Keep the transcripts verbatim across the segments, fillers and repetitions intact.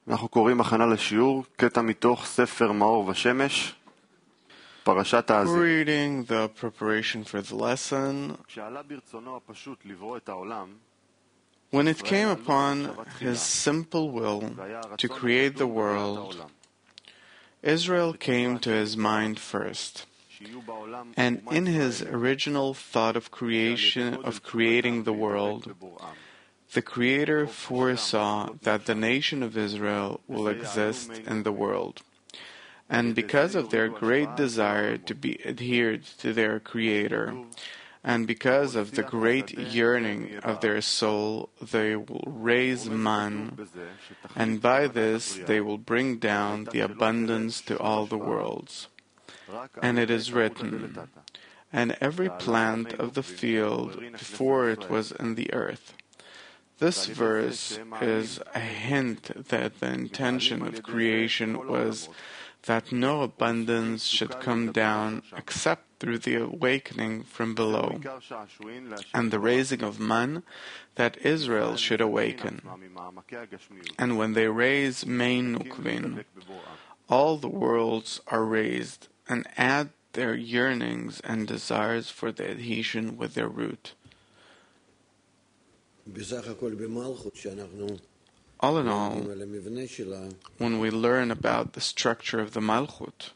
אנחנו קוראים הכנה לשיעור, קטע מתוך ספר מאור ושמש, פרשת האזינו. Reading the preparation for the lesson. כשעלה ברצונו הפשוט לברוא את העולם, When it came upon his simple will to create the world, Israel came to his mind first. And in his original thought of creation, of creating the world, the Creator foresaw that the nation of Israel will exist in the world. And because of their great desire to be adhered to their Creator, and because of the great yearning of their soul, they will raise man, and by this they will bring down the abundance to all the worlds. And it is written, and every plant of the field before it was in the earth. This verse is a hint that the intention of creation was that no abundance should come down except through the awakening from below, and the raising of man, that Israel should awaken. And when they raise Mein Nukvin, all the worlds are raised, and add their yearnings and desires for the adhesion with their root. All in all, when we learn about the structure of the Malchut,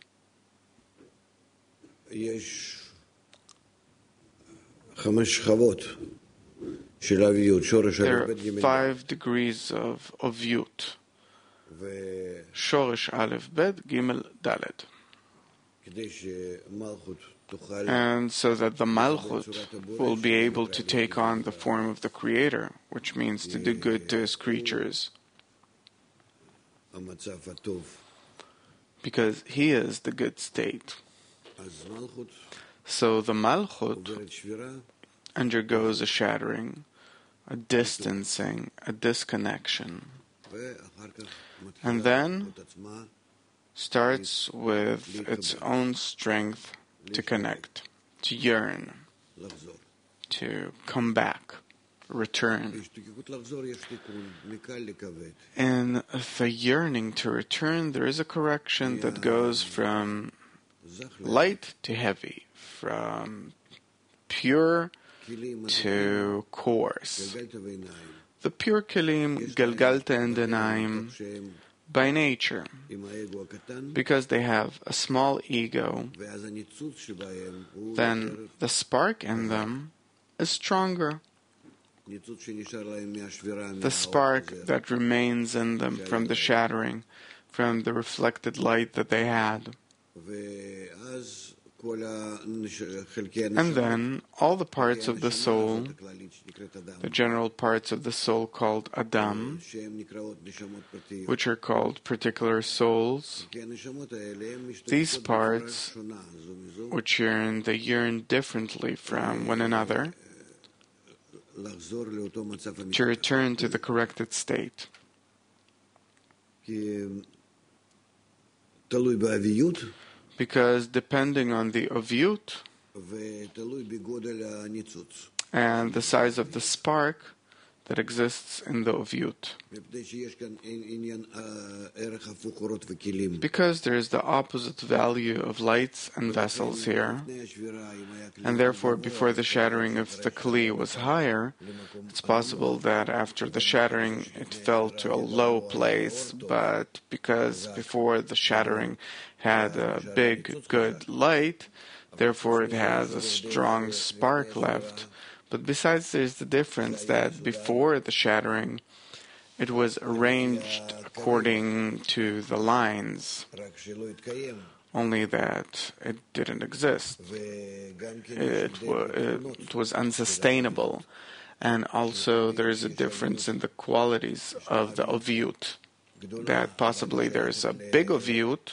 there are five degrees of Ovyut. Shoresh Aleph Bet Gimel Dalet. And so that the Malchut will be able to take on the form of the Creator, which means to do good to His creatures, because He is the good state. So the Malchut undergoes a shattering, a distancing, a disconnection, and then starts with its own strength to connect, to yearn, to come back, return. In the yearning to return, there is a correction that goes from light to heavy, from pure to coarse. The pure kelim, galgalta and denaim, by nature, because they have a small ego, then the spark in them is stronger. The spark that remains in them from the shattering, from the reflected light that they had. And then all the parts of the soul, the general parts of the soul called Adam, which are called particular souls, these parts, which yearn, they yearn differently from one another to return to the corrected state. Because depending on the Ovyut and the size of the spark that exists in the Ovyut. Because there is the opposite value of lights and vessels here, and therefore before the shattering of the Kli was higher, it's possible that after the shattering it fell to a low place, but because before the shattering had a big, good light, therefore it has a strong spark left. But besides, there's the difference that before the shattering, it was arranged according to the lines, only that it didn't exist. It, wa- it was unsustainable. And also there is a difference in the qualities of the Ovyut, that possibly there's a big Ovyut,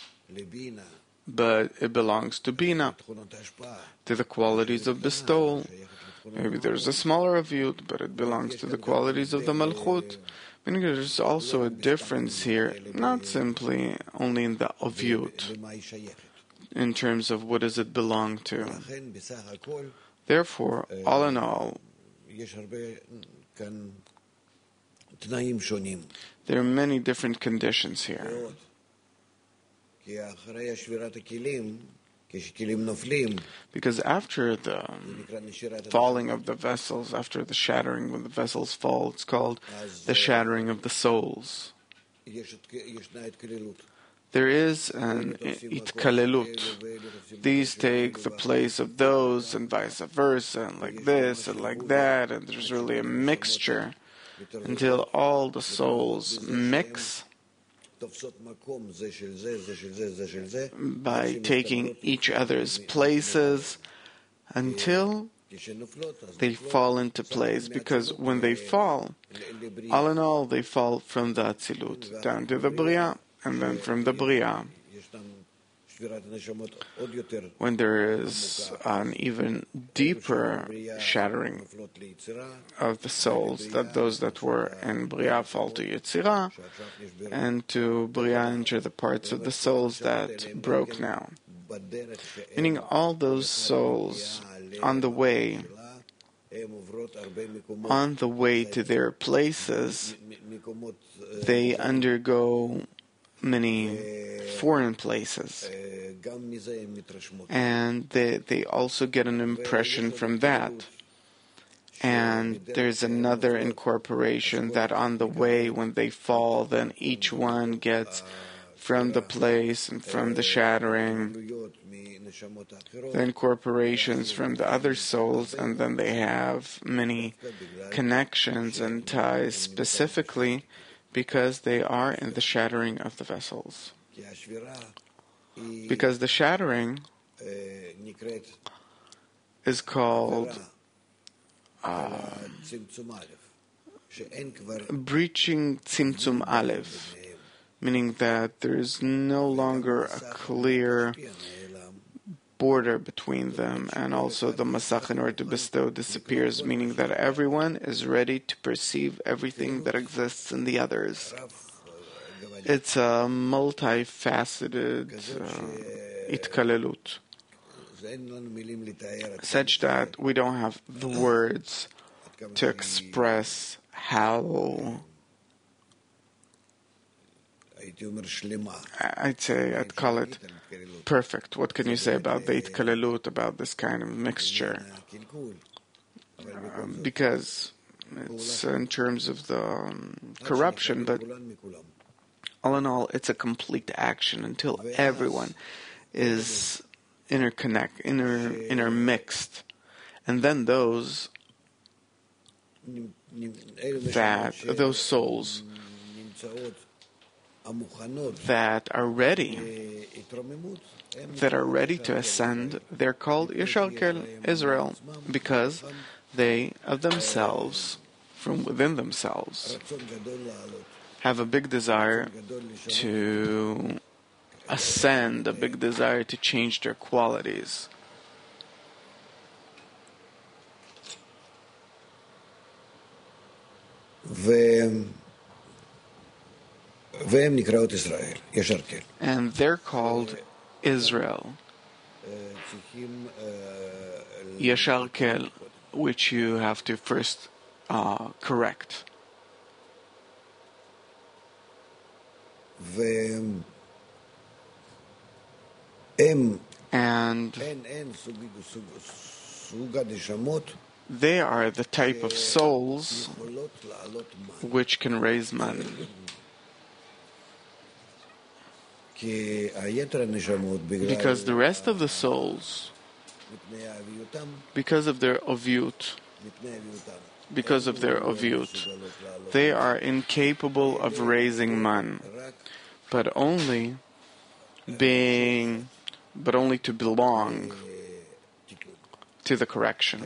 but it belongs to Bina, to the qualities of bestowal. Maybe there's a smaller Ovyut, but it belongs to the qualities of the Malchut. Meaning there's also a difference here, not simply only in the Ovyut, in terms of what does it belong to. Therefore, all in all, There are many different conditions here. Because after the falling of the vessels, after the shattering, when the vessels fall, it's called the shattering of the souls. There is an itkalelut. These take the place of those and vice versa, and like this and like that, and there's really a mixture until all the souls mix by taking each other's places until they fall into place. Because when they fall, all in all, they fall from the Atzilut down to the Bria, and then from the Bria, when there is an even deeper shattering of the souls, that those that were in Bria fall to Yetzirah, and to Bria enter the parts of the souls that broke now. Meaning all those souls on the way, on the way to their places, they undergo many foreign places, and they, they also get an impression from that. And there's another incorporation that on the way when they fall, then each one gets from the place and from the shattering the incorporations from the other souls, and then they have many connections and ties specifically because they are in the shattering of the vessels. Because the shattering is called uh, breaching Tzimtzum Aleph, meaning that there is no longer a clear border between them, and also the Masach in order to bestow disappears, meaning that everyone is ready to perceive everything that exists in the others. It's a multifaceted uh, itkalelut, such that we don't have the words to express how, I'd say, I'd call it perfect. What can you say about the itkalelut, about this kind of mixture? Um, because it's in terms of the um, corruption, but all in all, it's a complete action until everyone is interconnect, inter, intermixed. And then those that those souls that are ready, that are ready to ascend, they're called Yashar Kel Israel, because they of themselves, from within themselves, have a big desire to ascend, a big desire to change their qualities. And they're called Israel, Yashar Kel, which you have to first uh, correct. And they are the type of souls which can raise man. Because the rest of the souls, because of their ovyut, because of their ovyut, they are incapable of raising man, but only being, but only to belong to the correction.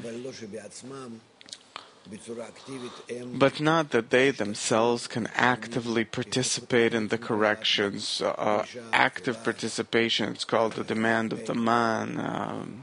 But not that they themselves can actively participate in the corrections. Uh, active participation, it's called the demand of the man. Um,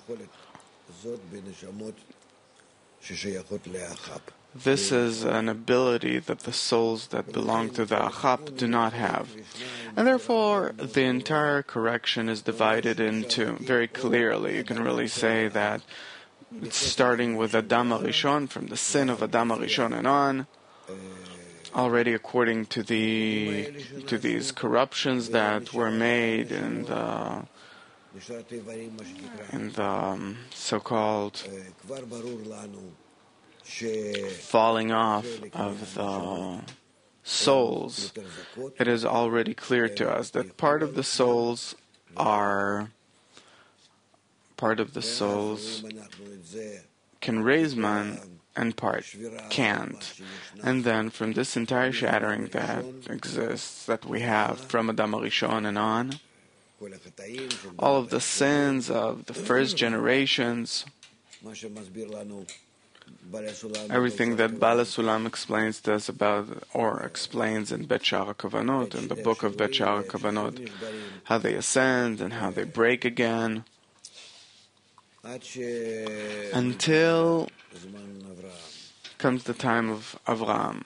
this is an ability that the souls that belong to the Achap do not have. And therefore, the entire correction is divided into, very clearly, you can really say that it's starting with Adam HaRishon, from the sin of Adam HaRishon and on, already according to the to these corruptions that were made in the in the um, so-called falling off of the souls, it is already clear to us that part of the souls are part of the souls can raise man and part can't. And then from this entire shattering that exists, that we have from Adam HaRishon and on, all of the sins of the first generations, everything that Bala Sulam explains to us about, or explains in Bet Sha'ar HaKavanot, in the book of Bet Sha'ar HaKavanot, how they ascend and how they break again, until comes the time of Avraham.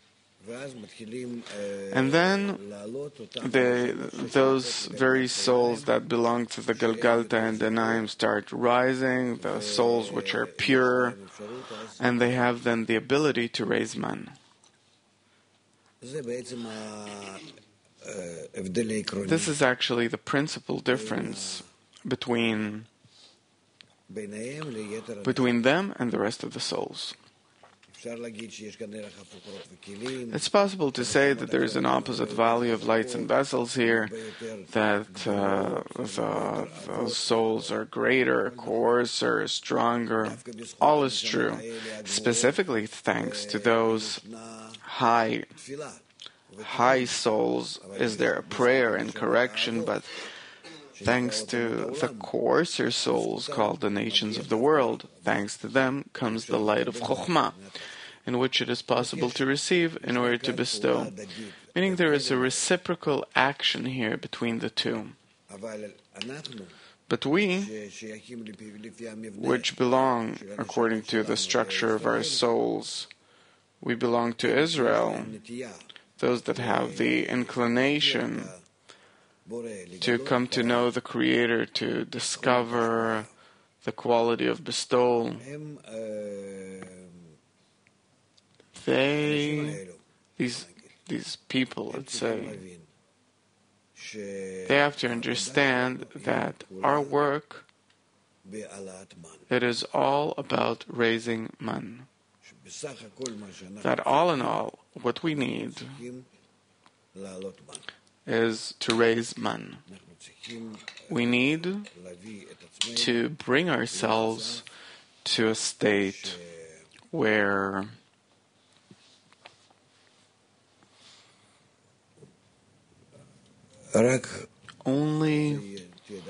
And then they, those very souls that belong to the Galgalta and the Naim start rising, the souls which are pure, and they have then the ability to raise man. This is actually the principal difference between between them and the rest of the souls. It's possible to say that there is an opposite value of lights and vessels here, that uh, the, those souls are greater, coarser, stronger. All is true, specifically thanks to those high, high souls. Is there a prayer and correction, but thanks to the coarser souls called the nations of the world, thanks to them comes the light of Chokhmah, in which it is possible to receive in order to bestow. Meaning there is a reciprocal action here between the two. But we, which belong according to the structure of our souls, we belong to Israel, those that have the inclination to come to know the Creator, to discover the quality of bestowal. They, these these people, let's say, they have to understand that our work, it is all about raising man. That all in all, what we need is to raise man. We need to bring ourselves to a state where only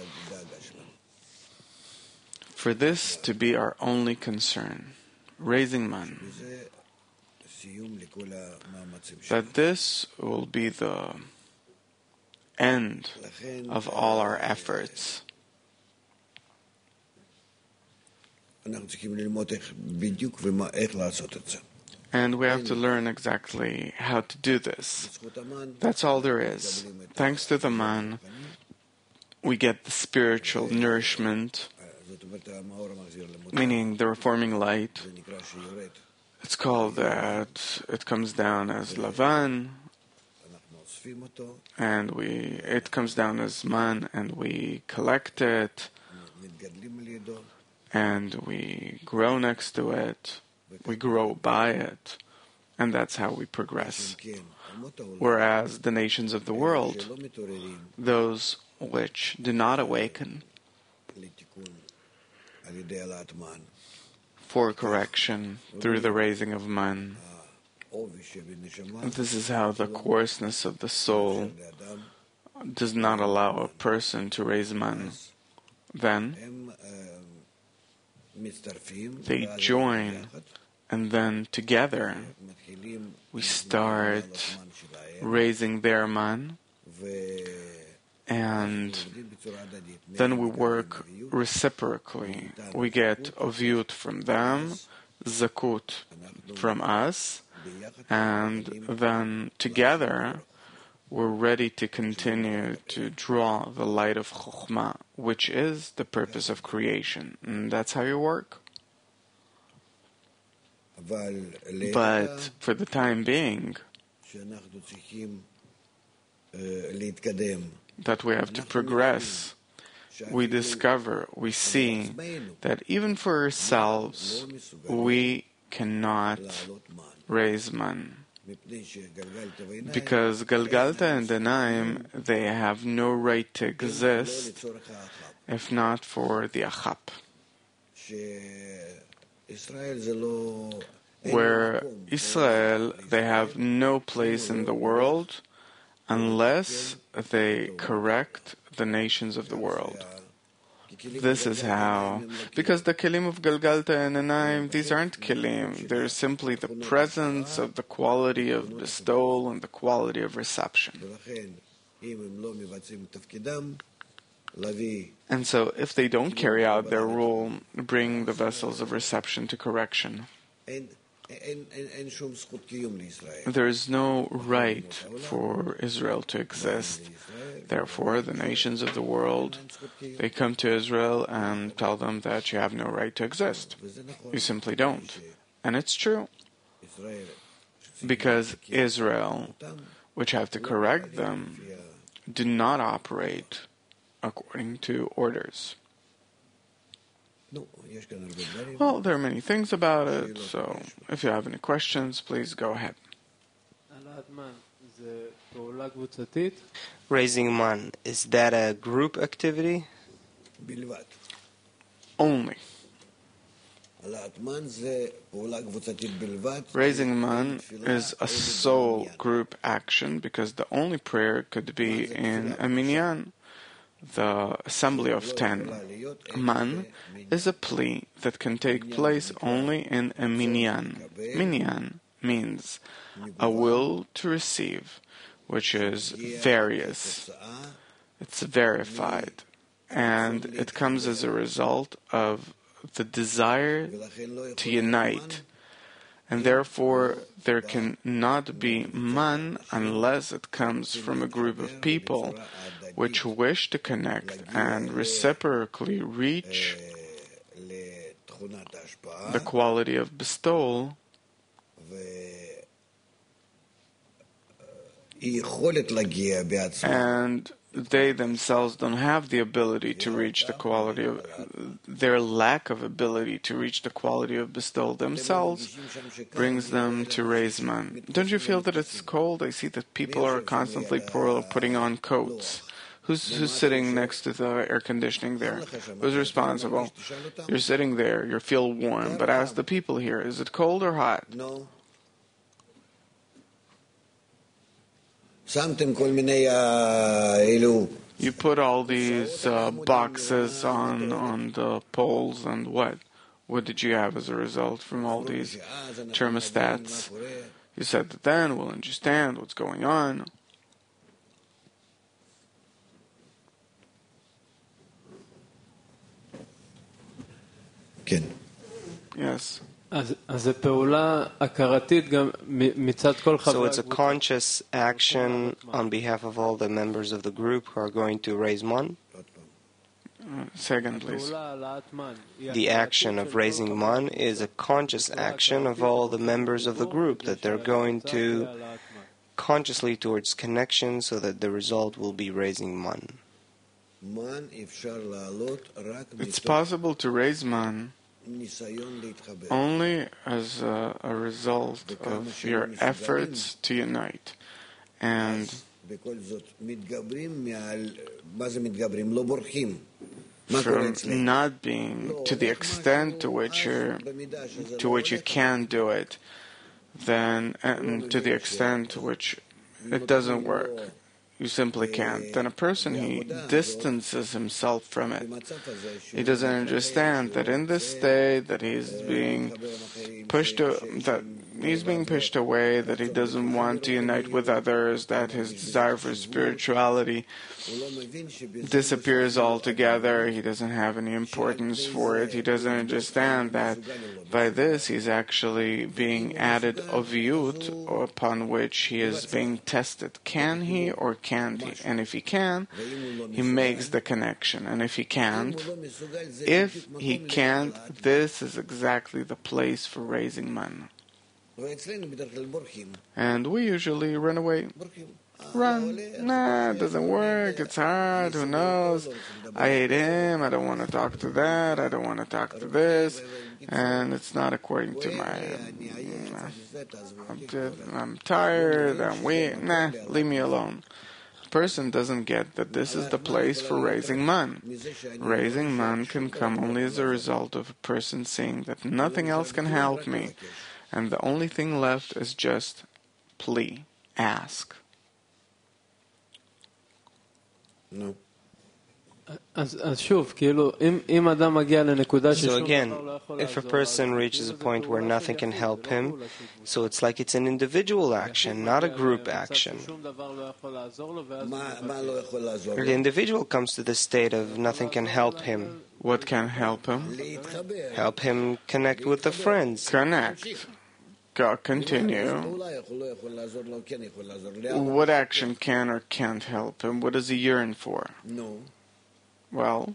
for this to be our only concern, raising man, that this will be the end of all our efforts. And we have to learn exactly how to do this. That's all there is. Thanks to the man, we get the spiritual nourishment, meaning the reforming light. It's called that, it comes down as Lavan, and we it comes down as man, and we collect it, and we grow next to it, we grow by it, and that's how we progress. Whereas the nations of the world, those which do not awaken for correction through the raising of man, this is how the coarseness of the soul does not allow a person to raise man. Then they join, and then together we start raising their man, and then we work reciprocally. We get ovut from them, zakut from us, and then together we're ready to continue to draw the light of Chokhmah, which is the purpose of creation. And that's how you work. But for the time being, that we have to progress, we discover, we see that even for ourselves, we cannot raise man. Because Galgalta and Danaim, they have no right to exist if not for the Achap. Where Israel, they have no place in the world unless they correct the nations of the world. This is how, because the Kelim of Galgalta and Danaim, these aren't Kelim, they're simply the presence of the quality of bestowal and the quality of reception. And so, if they don't carry out their role, bring the vessels of reception to correction. There is no right for Israel to exist. Therefore, the nations of the world, they come to Israel and tell them that you have no right to exist. You simply don't. And it's true. Because Israel, which have to correct them, do not operate according to orders. Well, there are many things about it, so if you have any questions, please go ahead. Raising man, is that a group activity? Only. Raising man is a sole group action because the only prayer could be in a minyan, the assembly of ten. Man is a plea that can take place only in a minyan. Minyan means a will to receive, which is various. It's verified, and it comes as a result of the desire to unite. And therefore, there can not be man unless it comes from a group of people which wish to connect and reciprocally reach the quality of bestowal and they themselves don't have the ability to reach the quality of, their lack of ability to reach the quality of bestowal themselves brings them to raise man. Don't you feel that it's cold? I see that people are constantly putting on coats. Who's, who's sitting next to the air conditioning there? Who's responsible? You're sitting there, you feel warm, but ask the people here, is it cold or hot? No. You put all these uh, boxes on, on the poles, and what? What did you have as a result from all these thermostats? You said that then we'll understand what's going on. Yes. So it's a conscious action on behalf of all the members of the group who are going to raise man? Uh, say again, please. The action of raising man is a conscious action of all the members of the group that they're going to consciously towards connection so that the result will be raising man. It's possible to raise man only as a, a result of your efforts to unite. And from not being to the extent to which you to which you can do it, then and to the extent to which it doesn't work, you simply can't. Then a person, he distances himself from it. He doesn't understand that in this state that he's being pushed to, that he's being pushed away, that he doesn't want to unite with others, that his desire for spirituality disappears altogether. He doesn't have any importance for it. He doesn't understand that by this he's actually being added oviyut, upon which he is being tested. Can he or can't he? And if he can, he makes the connection. And if he can't, if he can't, this is exactly the place for raising man. And we usually run away. Run. Nah, it doesn't work. It's hard. Who knows? I hate him. I don't want to talk to that. I don't want to talk to this. And it's not according to my... I'm, I'm tired. I'm weak. Nah, leave me alone. A person doesn't get that this is the place for raising man. Raising man can come only as a result of a person seeing that nothing else can help me. And the only thing left is just plea. Ask. No. So again, if a person reaches a point where nothing can help him, so it's like it's an individual action, not a group action. The individual comes to the state of nothing can help him. What can help him? Help him connect with the friends. Connect. Go, continue. What action can or can't help him? What does he yearn for? No. Well,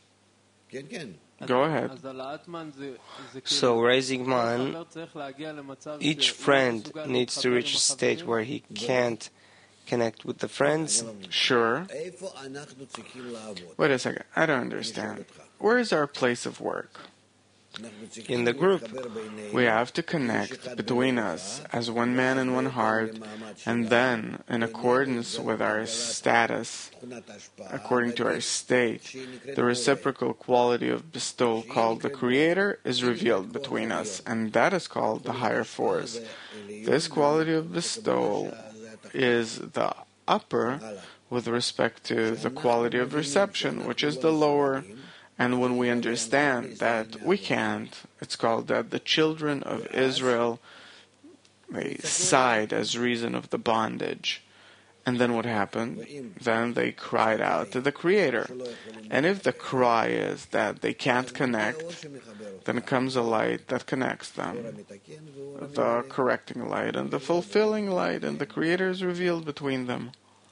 go ahead. So raising man, each friend needs to reach a state where he can't connect with the friends. Sure. Wait a second. I don't understand. Where is our place of work? In the group. We have to connect between us as one man and one heart, and then, in accordance with our status, according to our state, the reciprocal quality of bestowal called the Creator is revealed between us, and that is called the higher force. This quality of bestowal is the upper with respect to the quality of reception, which is the lower. And when we understand that we can't, it's called that the children of Israel, they sighed as reason of the bondage. And then what happened? Then they cried out to the Creator. And if the cry is that they can't connect, then comes a light that connects them. The correcting light and the fulfilling light, and the Creator is revealed between them.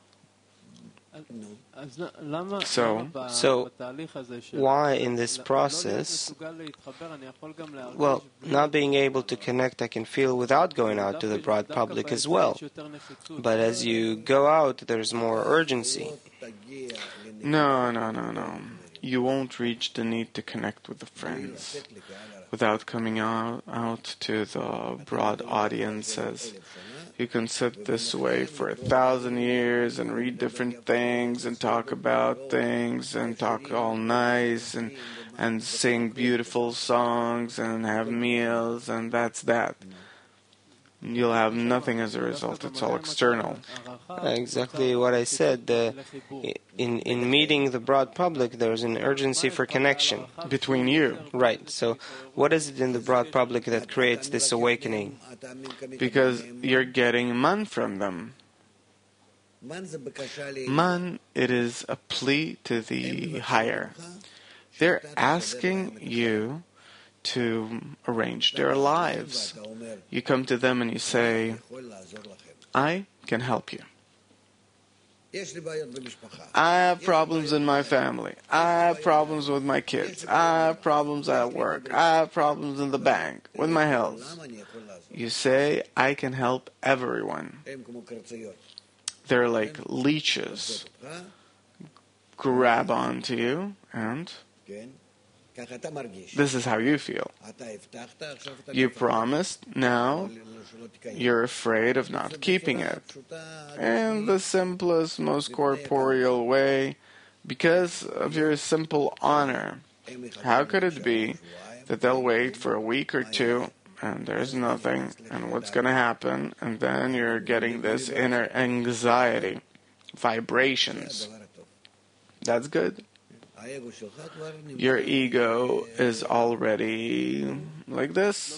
So, so why in this process, well, not being able to connect I can feel without going out to the broad public as well. But as you go out, there's more urgency. No, no, no, no. You won't reach the need to connect with the friends without coming out, out to the broad audiences. You can sit this way for a thousand years and read different things and talk about things and talk all nice and and sing beautiful songs and have meals, and that's that. You'll have nothing as a result. It's all external. Exactly what I said. Uh, in in meeting the broad public, there's an urgency for connection between you. Right. So, what is it in the broad public that creates this awakening? Because you're getting man from them. Man, it is a plea to the higher. They're asking you to arrange their lives. You come to them and you say, I can help you. I have problems in my family. I have problems with my kids. I have problems at work. I have problems in the bank, with my health. You say, I can help everyone. They're like leeches. Grab onto you and this is how you feel. You promised, now you're afraid of not keeping it. In the simplest, most corporeal way, because of your simple honor. How could it be that they'll wait for a week or two and there's nothing, and what's going to happen, and then you're getting this inner anxiety, vibrations. That's good. Your ego is already like this.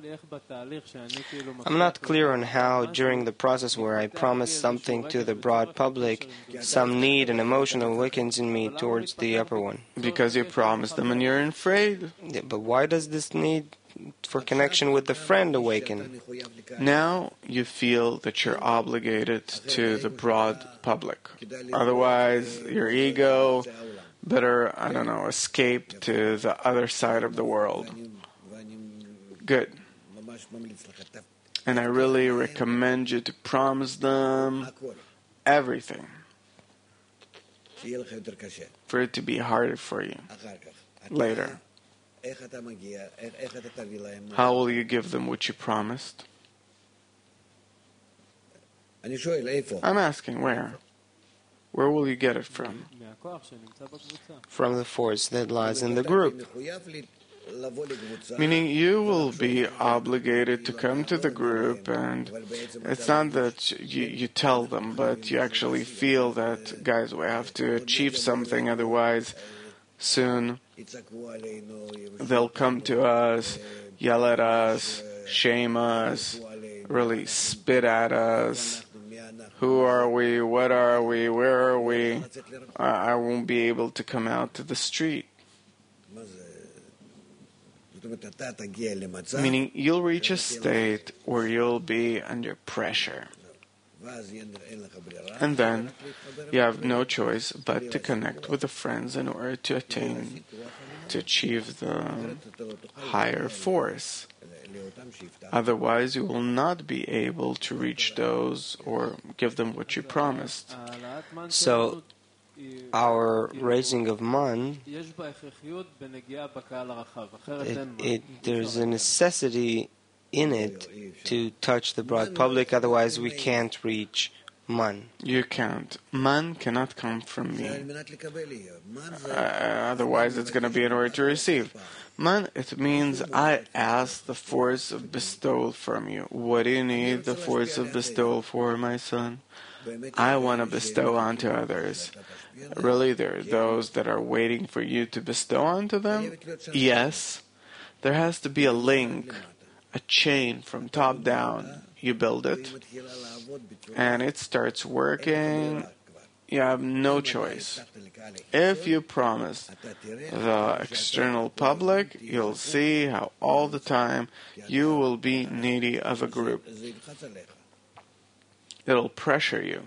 I'm not clear on how, during the process where I promise something to the broad public, some need and emotion awakens in me towards the upper one. Because you promised them and you're afraid. Yeah, but why does this need for connection with the friend awaken? Now you feel that you're obligated to the broad public. Otherwise, your ego better, I don't know, escape to the other side of the world. Good. And I really recommend you to promise them everything for it to be harder for you later. How will you give them what you promised? I'm asking where? Where will you get it from? From the force that lies in the group. Meaning you will be obligated to come to the group, and it's not that you, you tell them, but you actually feel that, guys, we have to achieve something, otherwise soon they'll come to us, yell at us, shame us, really spit at us. Who are we? What are we? Where are we? I, I won't be able to come out to the street. Meaning you'll reach a state where you'll be under pressure. And then you have no choice but to connect with the friends in order to attain, to achieve the higher force. Otherwise, you will not be able to reach those or give them what you promised. So, our raising of man, it, it, there's a necessity in it to touch the broad public, otherwise we can't reach man. You can't. Man cannot come from me. Uh, otherwise it's going to be in order to receive. Man, it means I ask the force of bestowal from you. What do you need the force of bestowal for, my son? I want to bestow onto others. Really, there are those that are waiting for you to bestow onto them? Yes. There has to be a link, a chain from top down. You build it, and it starts working. You have no choice. If you promise the external public, you'll see how all the time you will be needy of a group. It'll pressure you.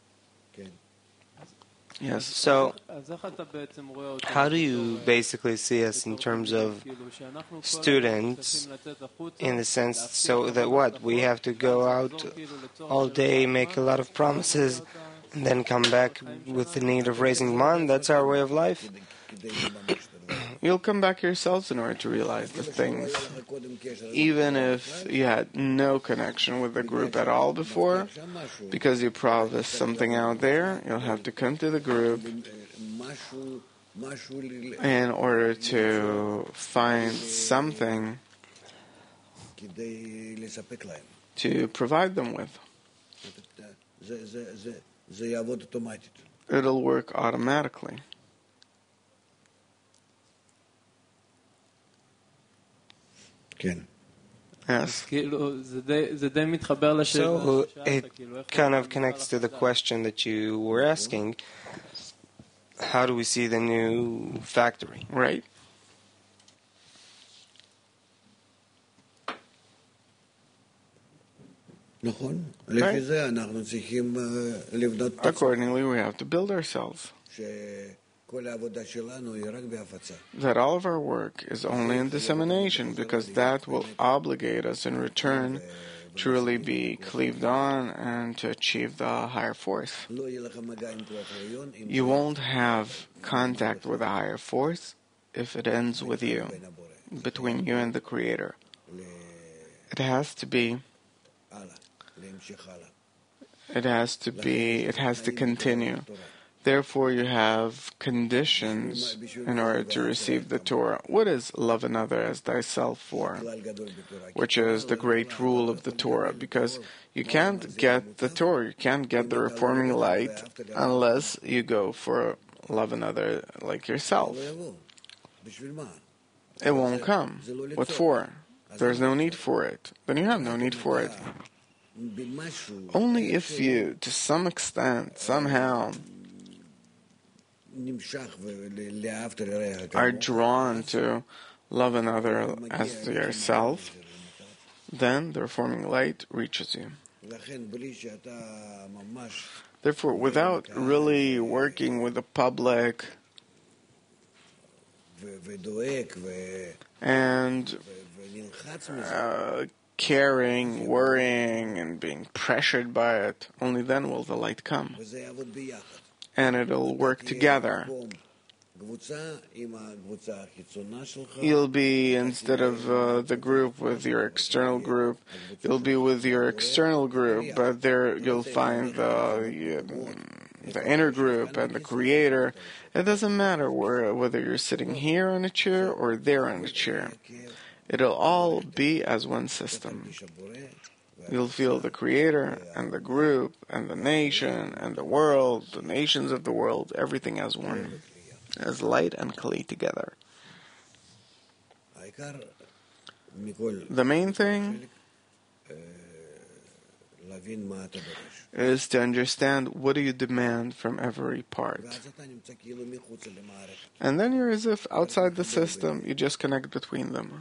Yes. So, how do you basically see us in terms of students, in the sense so that what? We have to go out all day, make a lot of promises, and then come back with the need of raising man? That's our way of life? You'll come back yourselves in order to realize the things. Even if you had no connection with the group at all before, because you promised something out there, you'll have to come to the group in order to find something to provide them with. It'll work automatically. Yes. So it kind of connects to the question that you were asking. How do we see the new factory? Right. Right. Accordingly, we have to build ourselves. That all of our work is only in dissemination, because that will obligate us in return to really be cleaved on and to achieve the higher force. You won't have contact with the higher force if it ends with you, between you and the Creator. It has to be It has to be, it has to continue. Therefore, you have conditions in order to receive the Torah. What is love another as thyself for? Which is the great rule of the Torah, because you can't get the Torah, you can't get the reforming light unless you go for love another like yourself. It won't come. What for? There's no need for it. Then you have no need for it. Only if you, to some extent, somehow, are drawn to love another as to yourself, then the reforming light reaches you. Therefore, without really working with the public and uh, caring, worrying, and being pressured by it, only then will the light come. And it'll work together. You'll be, instead of uh, the group with your external group, you'll be with your external group, but there you'll find the, uh, the inner group and the creator. It doesn't matter where, whether you're sitting here on a chair or there on a chair. It'll all be as one system. You'll feel the creator and the group and the nation and the world, the nations of the world, everything as one. As light and kli together. The main thing is to understand what do you demand from every part. And then you're as if outside the system, you just connect between them.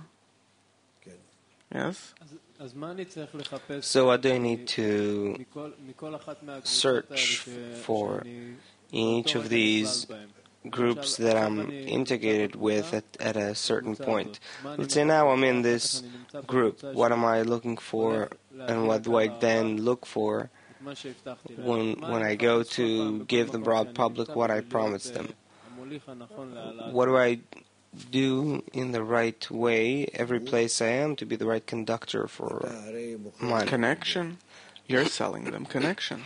Yes? So what do I need to search for in each of these groups that I'm integrated with at, at a certain point? Let's say now I'm in this group. What am I looking for, and what do I then look for when when I go to give the broad public what I promised them? What do I do in the right way every place I am to be the right conductor for my connection? You're selling them connection.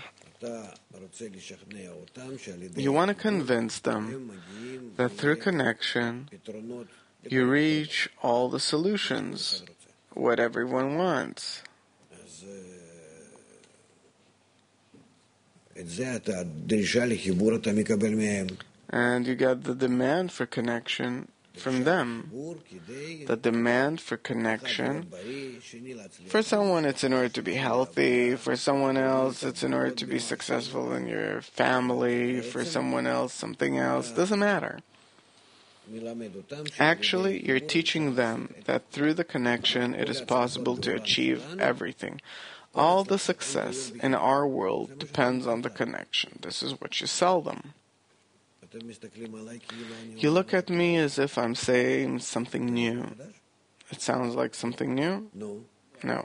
You want to convince them that through connection you reach all the solutions, what everyone wants. And you get the demand for connection from them. The demand for connection. For someone, it's in order to be healthy. For someone else, it's in order to be successful in your family. For someone else, something else. Doesn't matter. Actually, you're teaching them that through the connection, it is possible to achieve everything. All the success in our world depends on the connection. This is what you sell them. You look at me as if I'm saying something new. It sounds like something new? No.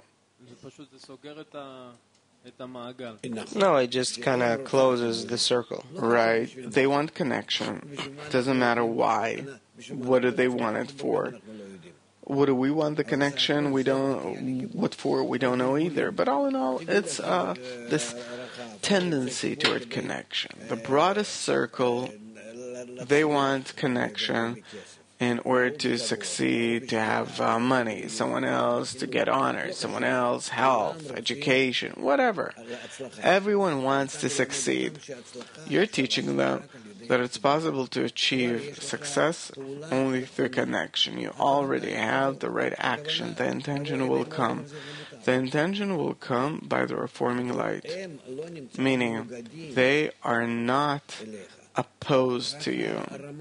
No, it just kind of closes the circle. Right. They want connection. Doesn't matter why. What do they want it for? What do we want the connection? We don't. What for? We don't know either. But all in all, it's uh, this tendency toward connection. The broadest circle. They want connection in order to succeed, to have uh, money, someone else to get honors, someone else health, education, whatever. Everyone wants to succeed. You're teaching them that it's possible to achieve success only through connection. You already have the right action. The intention will come. The intention will come by the reforming light, meaning they are not opposed to you.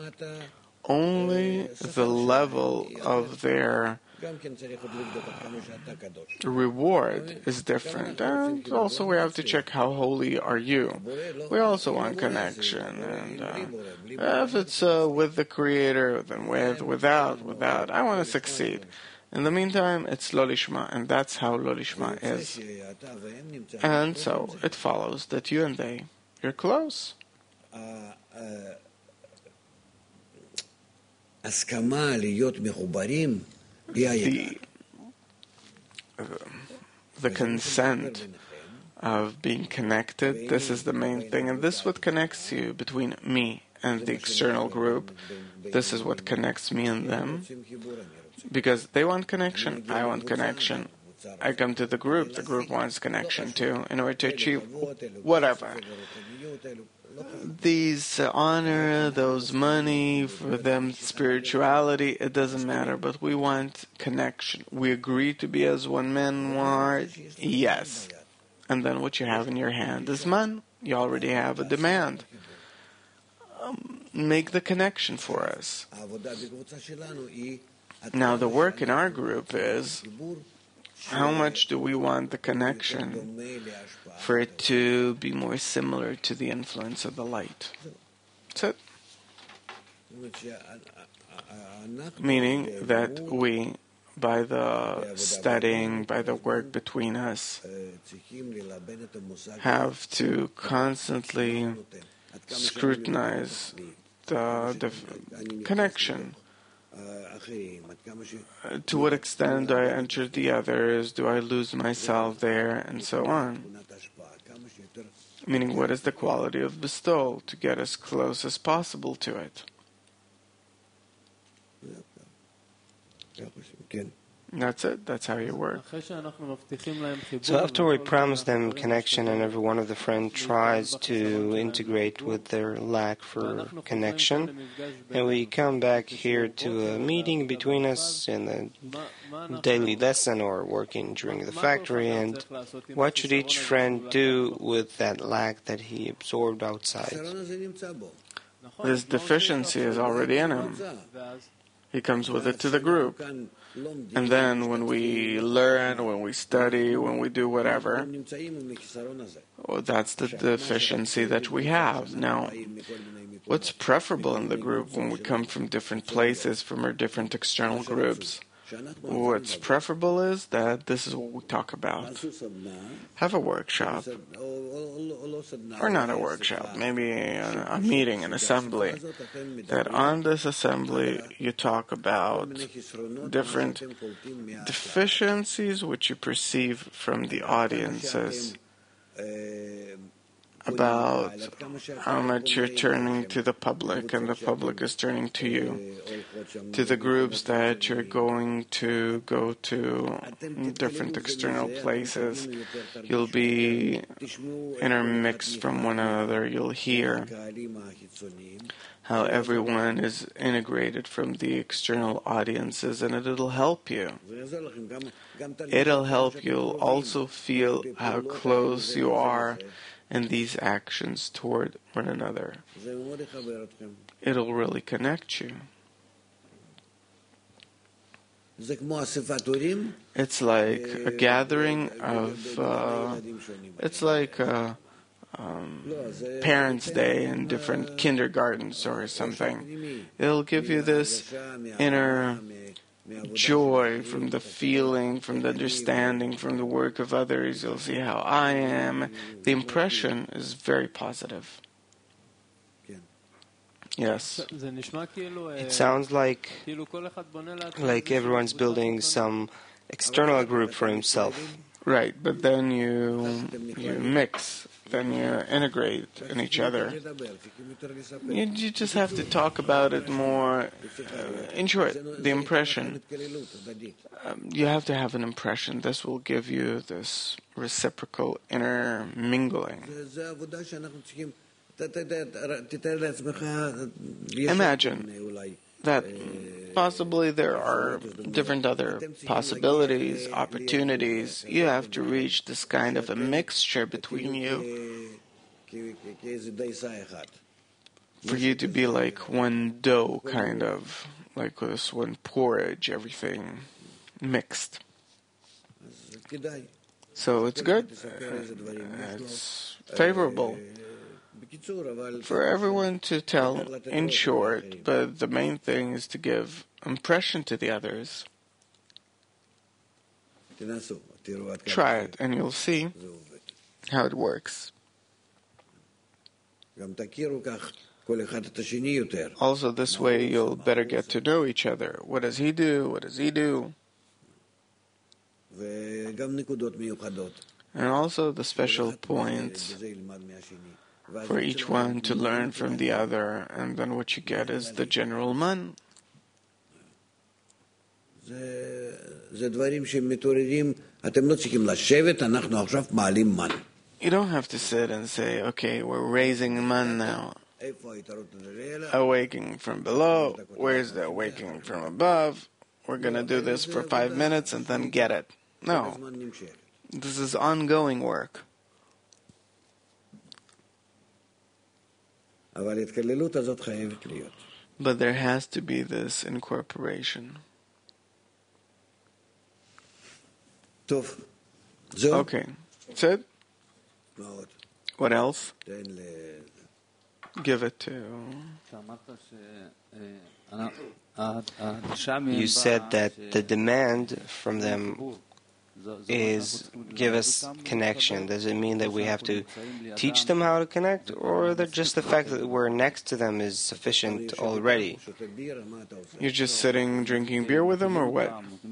Only the level of their reward is different. And also we have to check how holy are you. We also want connection. And uh, if it's uh, with the Creator, then with, without, without. I want to succeed. In the meantime, it's Lo Lishma, and that's how Lo Lishma is. And so it follows that you and they, you're close. The, uh, the consent of being connected, this is the main thing, and this is what connects you between me and the external group. This is what connects me and them, because they want connection, I want connection. I come to the group, the group wants connection too, in order to achieve whatever. These uh, honor, those money, for them spirituality, it doesn't matter, but we want connection. We agree to be as one man, one heart, yes. And then what you have in your hand is man. You already have a demand. Um, make the connection for us. Now the work in our group is, how much do we want the connection for it to be more similar to the influence of the light? That's it. Meaning that we by the studying, by the work between us, have to constantly scrutinize the, the connection. Uh, to what extent do I enter the others? Do I lose myself there? And so on. Meaning, what is the quality of bestowal to get as close as possible to it? That's it. That's how you work. So after we promise them connection and every one of the friends tries to integrate with their lack for connection, and we come back here to a meeting between us in the daily lesson or working during the factory, and what should each friend do with that lack that he absorbed outside? This deficiency is already in him. He comes with it to the group. And then when we learn, when we study, when we do whatever, well, that's the deficiency that we have. Now, what's preferable in the group when we come from different places, from our different external groups? What's preferable is that this is what we talk about. Have a workshop, or not a workshop, maybe a, a meeting, an assembly, that on this assembly you talk about different deficiencies which you perceive from the audiences, about how much you're turning to the public and the public is turning to you, to the groups that you're going to go to different external places. You'll be intermixed from one another. You'll hear how everyone is integrated from the external audiences, and it'll help you. It'll help you also feel how close you are in these actions toward one another. It'll really connect you. It's like a gathering of, uh, it's like a um, Parents' Day in different kindergartens or something. It'll give you this inner joy from the feeling, from the understanding, from the work of others. You'll see how I am. The impression is very positive. Yes. It sounds like like everyone's building some external group for himself. Right, but then you you mix, then you integrate in each other. You, you just have to talk about it more. Uh, in short, the impression. Um, you have to have an impression. This will give you this reciprocal inner mingling. Imagine that possibly there are different other possibilities, opportunities. You have to reach this kind of a mixture between you for you to be like one dough, kind of, like this one porridge, everything mixed. So it's good. It's favorable for everyone to tell in short, but the main thing is to give impression to the others. Try it and you'll see how it works. Also, this way you'll better get to know each other. What does he do? What does he do? And also the special points for each one to learn from the other, and then what you get is the general man. You don't have to sit and say, okay, we're raising man now. Awakening from below, where's the awakening from above? We're going to do this for five minutes and then get it. No. This is ongoing work. But there has to be this incorporation. Okay. That's it? What else? give it to. You said that the demand from them is give us connection. Does it mean that we have to teach them how to connect, or that just the fact that we're next to them is sufficient already? You're just sitting drinking beer with them, or what?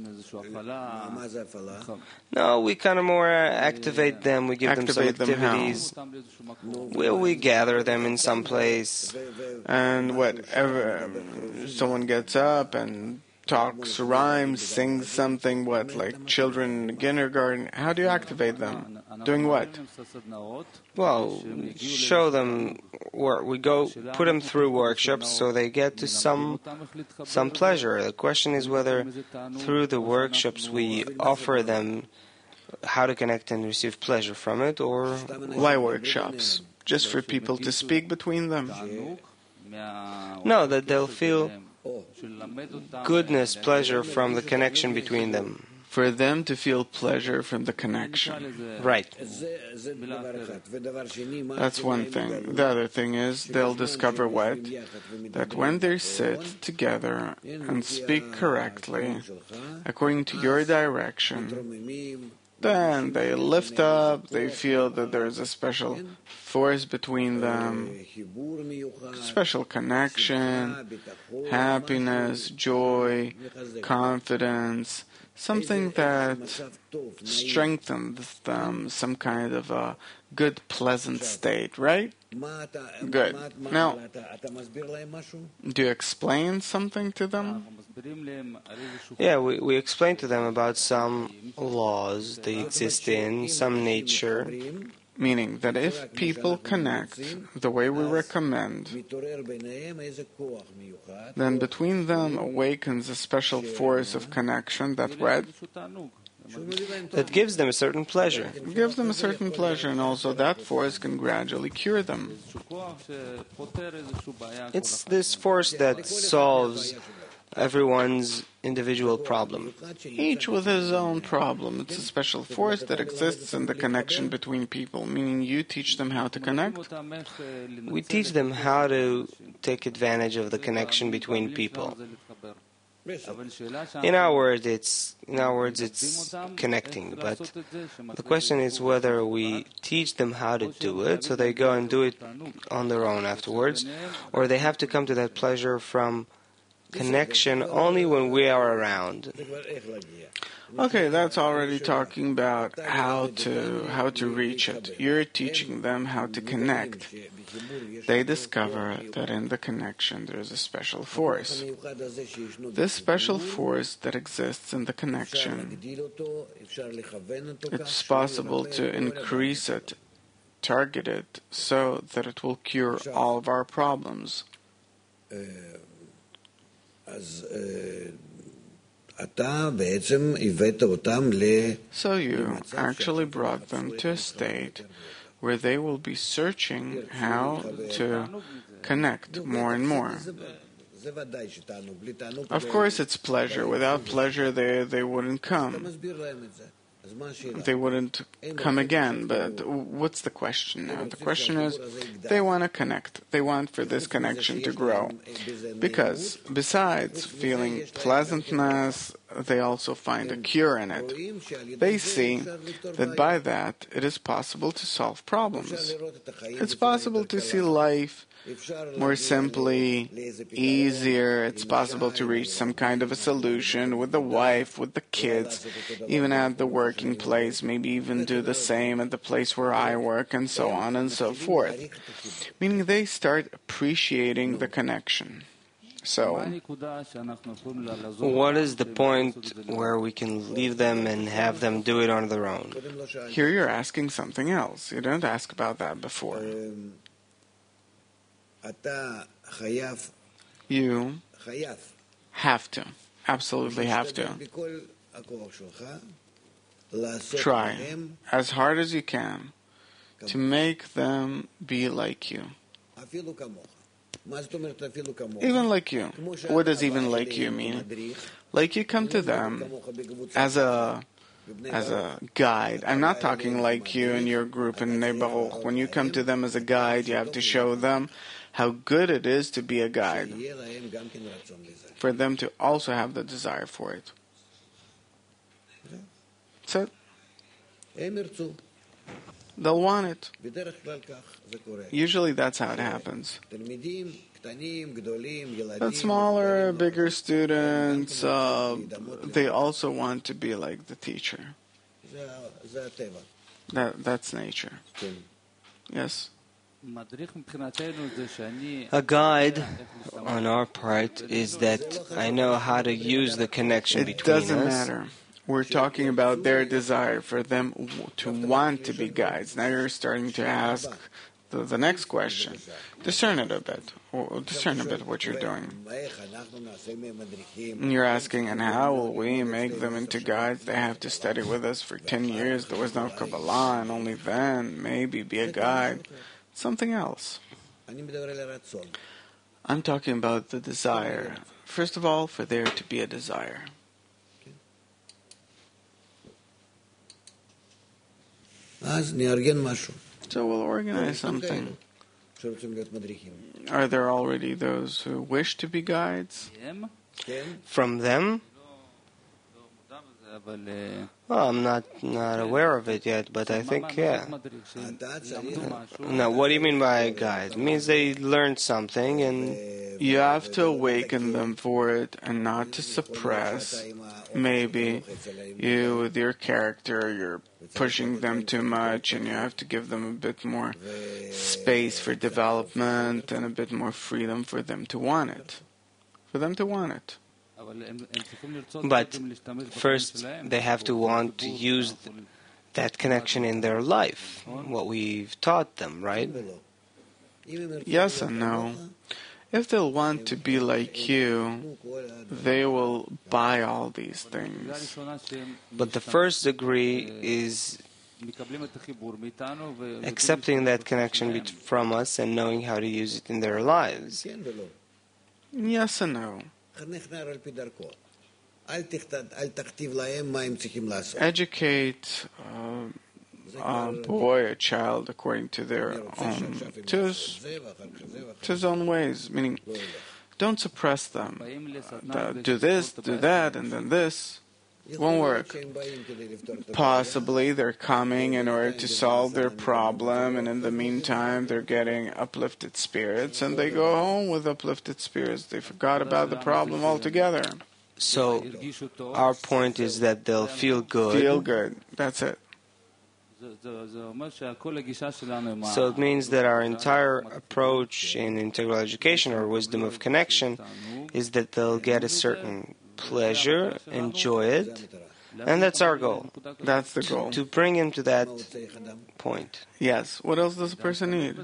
No, we kind of more uh, activate them. We give Activate them them some activities. We, we gather them in some place. And whatever, someone gets up and talks, rhymes, sings something, what, like children in kindergarten. How do you activate them? Doing what? Well, show them where we go, put them through workshops so they get to some some pleasure. The question is whether through the workshops we offer them how to connect and receive pleasure from it, or Why workshops? Just for people to speak between them? no, that they'll feel goodness, pleasure from the connection between them. For them to feel pleasure from the connection. Right. That's one thing. The other thing is they'll discover what? That when they sit together and speak correctly, according to your direction, then they lift up, they feel that there's a special force between them, special connection, happiness, joy, confidence, something that strengthens them, some kind of a good, pleasant state, right? Good. Now, do you explain something to them? Yeah, we, we explain to them about some laws they exist in, some nature. Meaning that if people connect the way we recommend, then between them awakens a special force of connection that what? That gives them a certain pleasure. It gives them a certain pleasure, and also that force can gradually cure them. It's this force that solves everyone's individual problem. Each with his own problem. It's a special force that exists in the connection between people, meaning you teach them how to connect. We teach them how to take advantage of the connection between people. In our words, it's in our words, it's connecting. But the question is whether we teach them how to do it, so they go and do it on their own afterwards, or they have to come to that pleasure from connection only when we are around. Okay, that's already talking about how to how to reach it. You're teaching them how to connect. They discover that in the connection there is a special force. This special force that exists in the connection, it's possible to increase it, target it, so that it will cure all of our problems. So you actually brought them to a state where they will be searching how to connect more and more. Of course it's pleasure. Without pleasure they, they wouldn't come. They wouldn't come again. But what's the question now? The question is, they want to connect. They want for this connection to grow. Because besides feeling pleasantness, they also find a cure in it. They see that by that it is possible to solve problems. It's possible to see life more simply, easier. It's possible to reach some kind of a solution with the wife, with the kids, even at the working place, maybe even do the same at the place where I work, and so on and so forth. Meaning they start appreciating the connection. So, what is the point where we can leave them and have them do it on their own? Here you're asking something else. You didn't ask about that before. You have to, absolutely have to, try as hard as you can to make them be like you. Even like you. What does even like you mean? Like you come to them as a as a guide. I'm not talking like you and your group in Bnei Baruch. When you come to them as a guide, you have to show them how good it is to be a guide, for them to also have the desire for it. That's it. They'll want it. Usually that's how it happens. But smaller, bigger students, uh, they also want to be like the teacher. That, that's nature. Yes? A guide on our part is that I know how to use the connection It between us. doesn't matter. We're talking about their desire for them w- to want to be guides. Now you're starting to ask the, the next question. Discern it a bit. Or discern a bit what you're doing. And you're asking, and how will we make them into guides? They have to study with us for ten years. There was no Kabbalah, and only then maybe be a guide. Something else. I'm talking about the desire. First of all, for there to be a desire. So we'll organize something. Are there already those who wish to be guides? From them? Well, I'm not not aware of it yet, but I think, yeah. Now, what do you mean by a guide? It means they learned something, and You have to awaken them for it and not to suppress. Maybe you, with your character, you're pushing them too much, and you have to give them a bit more space for development and a bit more freedom for them to want it. For them to want it. But first, they have to want to use that connection in their life, what we've taught them, right? Yes and no. If they'll want to be like you, they will buy all these things. But the first degree is accepting that connection bet- from us and knowing how to use it in their lives. Yes and no. Educate uh, a boy, a child, according to their own, to his, to his own ways. Meaning, don't suppress them. Uh, do this, do that, and then this. Won't work. Possibly they're coming in order to solve their problem, and in the meantime they're getting uplifted spirits, and they go home with uplifted spirits. They forgot about the problem altogether. So, our point is that they'll feel good. Feel good. That's it. So it means that our entire approach in integral education, or wisdom of connection, is that they'll get a certain pleasure, enjoy it, and that's our goal. That's the goal. To bring him to that point. Yes. What else does a person need?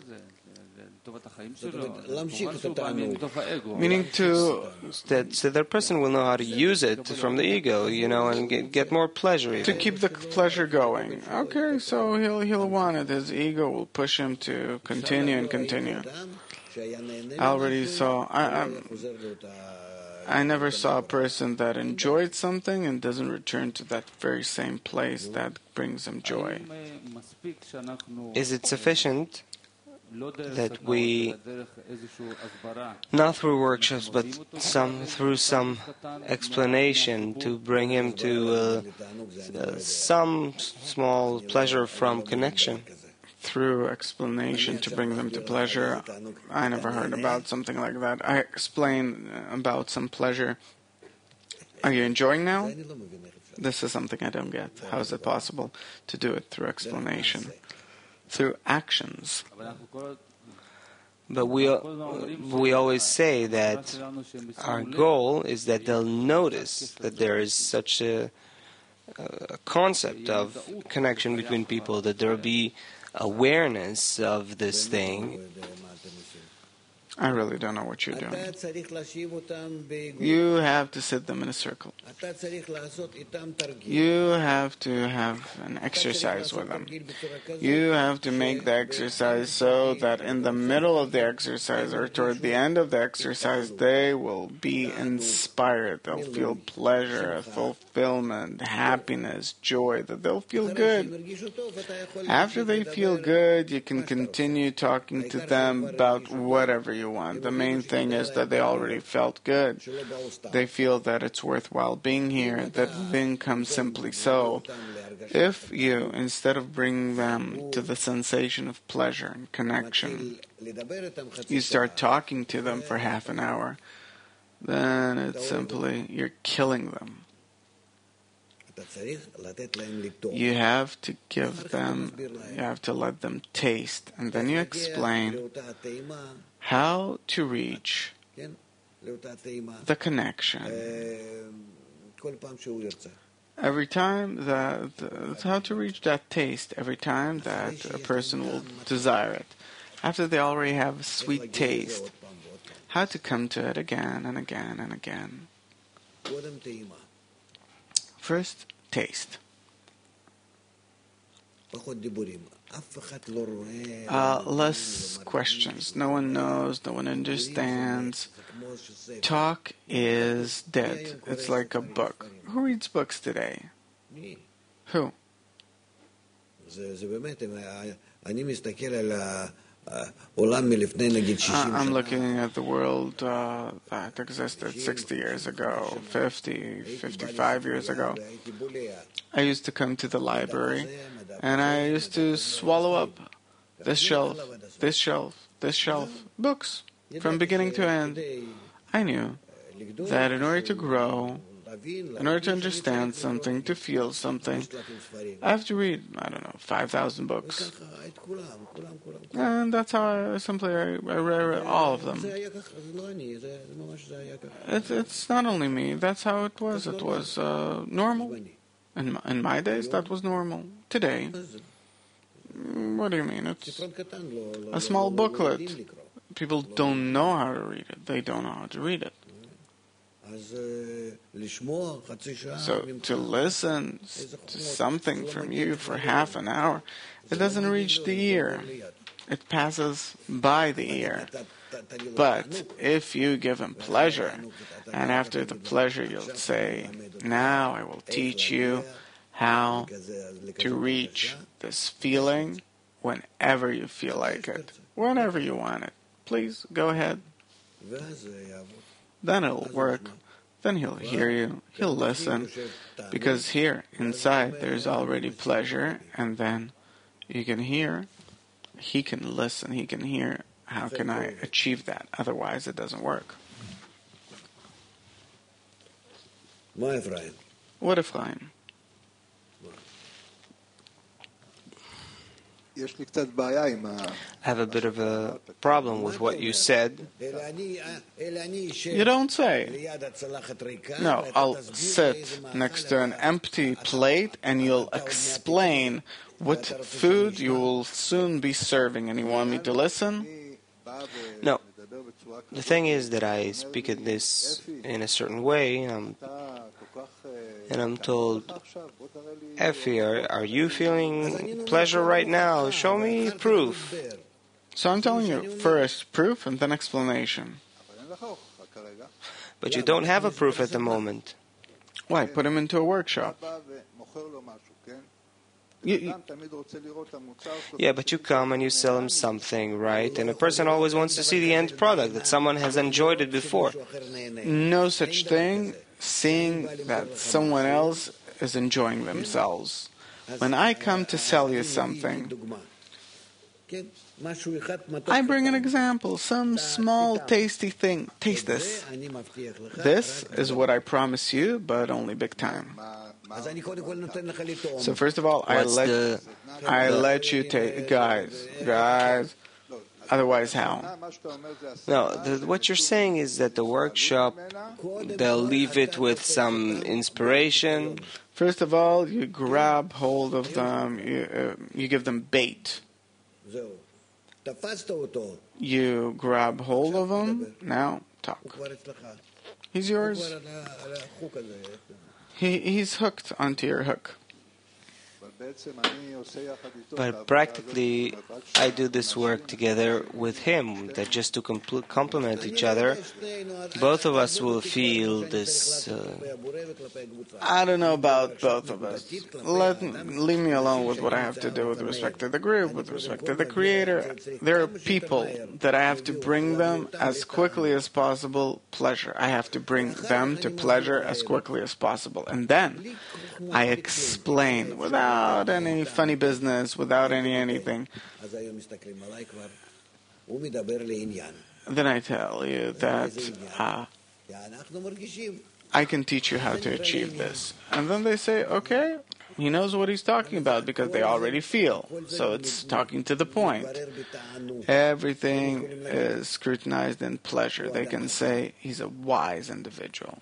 Meaning to... That so that person will know how to use it from the ego, you know, and get, get more pleasure. To even. keep the pleasure going. Okay, so he'll he'll want it. His ego will push him to continue and continue. I already saw... I, I'm, I never saw a person that enjoyed something and doesn't return to that very same place that brings him joy. Is it sufficient that we, not through workshops, but some through some explanation, to bring him to uh, uh, some small pleasure from connection? Through explanation to bring them to pleasure. I never heard about something like that. I explain about some pleasure. Are you enjoying now? This is something I don't get. How is it possible to do it through explanation? Through actions. But we we always say that our goal is that they'll notice that there is such a, a concept of connection between people, that there will be awareness of this thing. I really don't know what you're doing. You have to sit them in a circle. You have to have an exercise with them. You have to make the exercise so that in the middle of the exercise or toward the end of the exercise, they will be inspired. They'll feel pleasure, a fulfillment. fulfillment, happiness, joy, that they'll feel good. After they feel good, you can continue talking to them about whatever you want. The main thing is that they already felt good. They feel that it's worthwhile being here, that it didn't come simply so. If you, instead of bringing them to the sensation of pleasure and connection, you start talking to them for half an hour, then it's simply, you're killing them. You have to give them, you have to let them taste, and then you explain how to reach the connection. Every time that, uh, how to reach that taste, every time that a person will desire it. After they already have a sweet taste, how to come to it again and again and again. First, taste. Uh, less questions. No one knows, no one understands. Talk is dead. It's like a book. Who reads books today? Who? Uh, I'm looking at the world uh, that existed sixty years ago, fifty, fifty-five years ago. I used to come to the library, and I used to swallow up this shelf, this shelf, this shelf, books, from beginning to end. I knew that in order to grow, in order to understand something, to feel something, I have to read, I don't know, five thousand books. And that's how I simply, I, I read all of them. It's, it's not only me, that's how it was. It was uh, normal. In my, in my days, that was normal. Today, what do you mean? It's a small booklet. People don't know how to read it. They don't know how to read it. So to listen to something from you for half an hour, it doesn't reach the ear. It passes by the ear. But if you give him pleasure, and after the pleasure you'll say, now I will teach you how to reach this feeling whenever you feel like it, whenever you want it. Please, go ahead. Then it'll work. Then he'll hear you, he'll listen, because here, inside, there's already pleasure, and then you can hear, he can listen, he can hear, how can I achieve that? Otherwise, it doesn't work. What Ephraim? I have a bit of a problem with what you said. You don't say. No, I'll sit next to an empty plate and you'll explain what food you will soon be serving, and you want me to listen? No. The thing is that I speak at this in a certain way, um, and I'm told, Effie, are, are you feeling pleasure right now? Show me proof. So I'm telling you, first proof and then explanation. But you don't have a proof at the moment. Why? Put him into a workshop. You, you, yeah, but you come and you sell him something, right? And a person always wants to see the end product, that someone has enjoyed it before. No such thing, seeing that someone else is enjoying themselves. When I come to sell you something, I bring an example, some small tasty thing. Taste this. This is what I promise you, but only big time. So first of all, I What's let the, I the, let you take guys, guys. Otherwise, how? No, the, what you're saying is that the workshop, they'll leave it with some inspiration. First of all, you grab hold of them. You, uh, you give them bait. You grab hold of them. Now talk. He's yours. He, he's hooked onto your hook. But practically, I do this work together with him, that just to compl- complement each other, both of us will feel this. Uh, I don't know about both of us. Let leave me alone with what I have to do with respect to the group, with respect to the Creator. There are people that I have to bring them as quickly as possible pleasure. I have to bring them to pleasure as quickly as possible. And then I explain without any funny business, without any anything. Then I tell you that uh, I can teach you how to achieve this. And then they say, okay, he knows what he's talking about because they already feel. So it's talking to the point. Everything is scrutinized in pleasure. They can say he's a wise individual.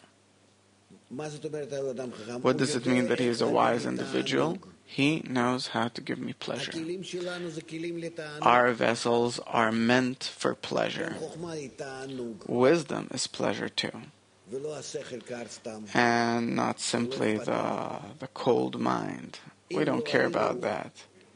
What does it mean that he is a wise individual? He knows how to give me pleasure. Our vessels are meant for pleasure. Wisdom is pleasure too. And not simply the, the cold mind. We don't care about that.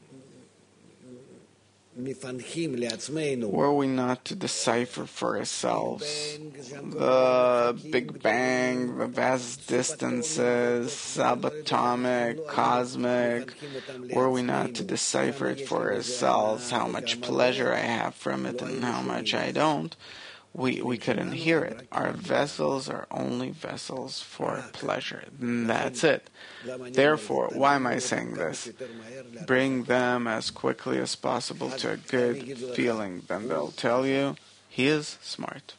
Were we not to decipher for ourselves the Big Bang, the vast distances, subatomic, cosmic, were we not to decipher it for ourselves, how much pleasure I have from it and how much I don't, we, we couldn't hear it. Our vessels are only vessels for pleasure. And that's it. Therefore, why am I saying this? Bring them as quickly as possible to a good feeling. Then they'll tell you, he is smart.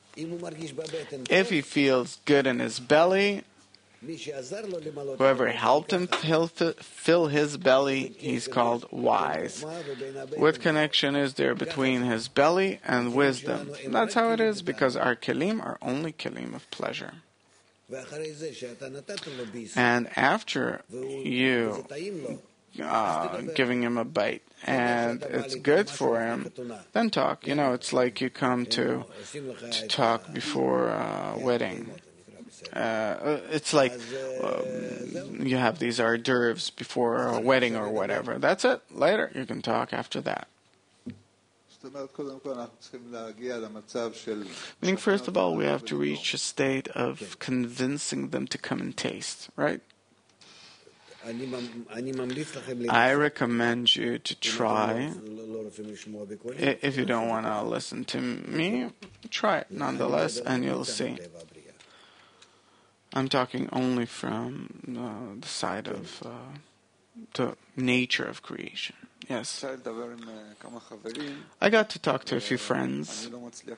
If he feels good in his belly, whoever helped him fill, fill his belly, he's called wise. What connection is there between his belly and wisdom? That's how it is, because our kelim are only kelim of pleasure. And after you uh, giving him a bite, and it's good for him, then talk. You know, it's like you come to, to talk before a wedding. Uh, it's like uh, you have these hors d'oeuvres before a wedding or whatever. That's it. Later, you can talk after that. Meaning, first of all, we have to reach a state of convincing them to come and taste, right? I recommend you to try. If you don't want to listen to me, try it nonetheless, and you'll see. I'm talking only from uh, the side of uh, the nature of creation. Yes. I got to talk to a few friends,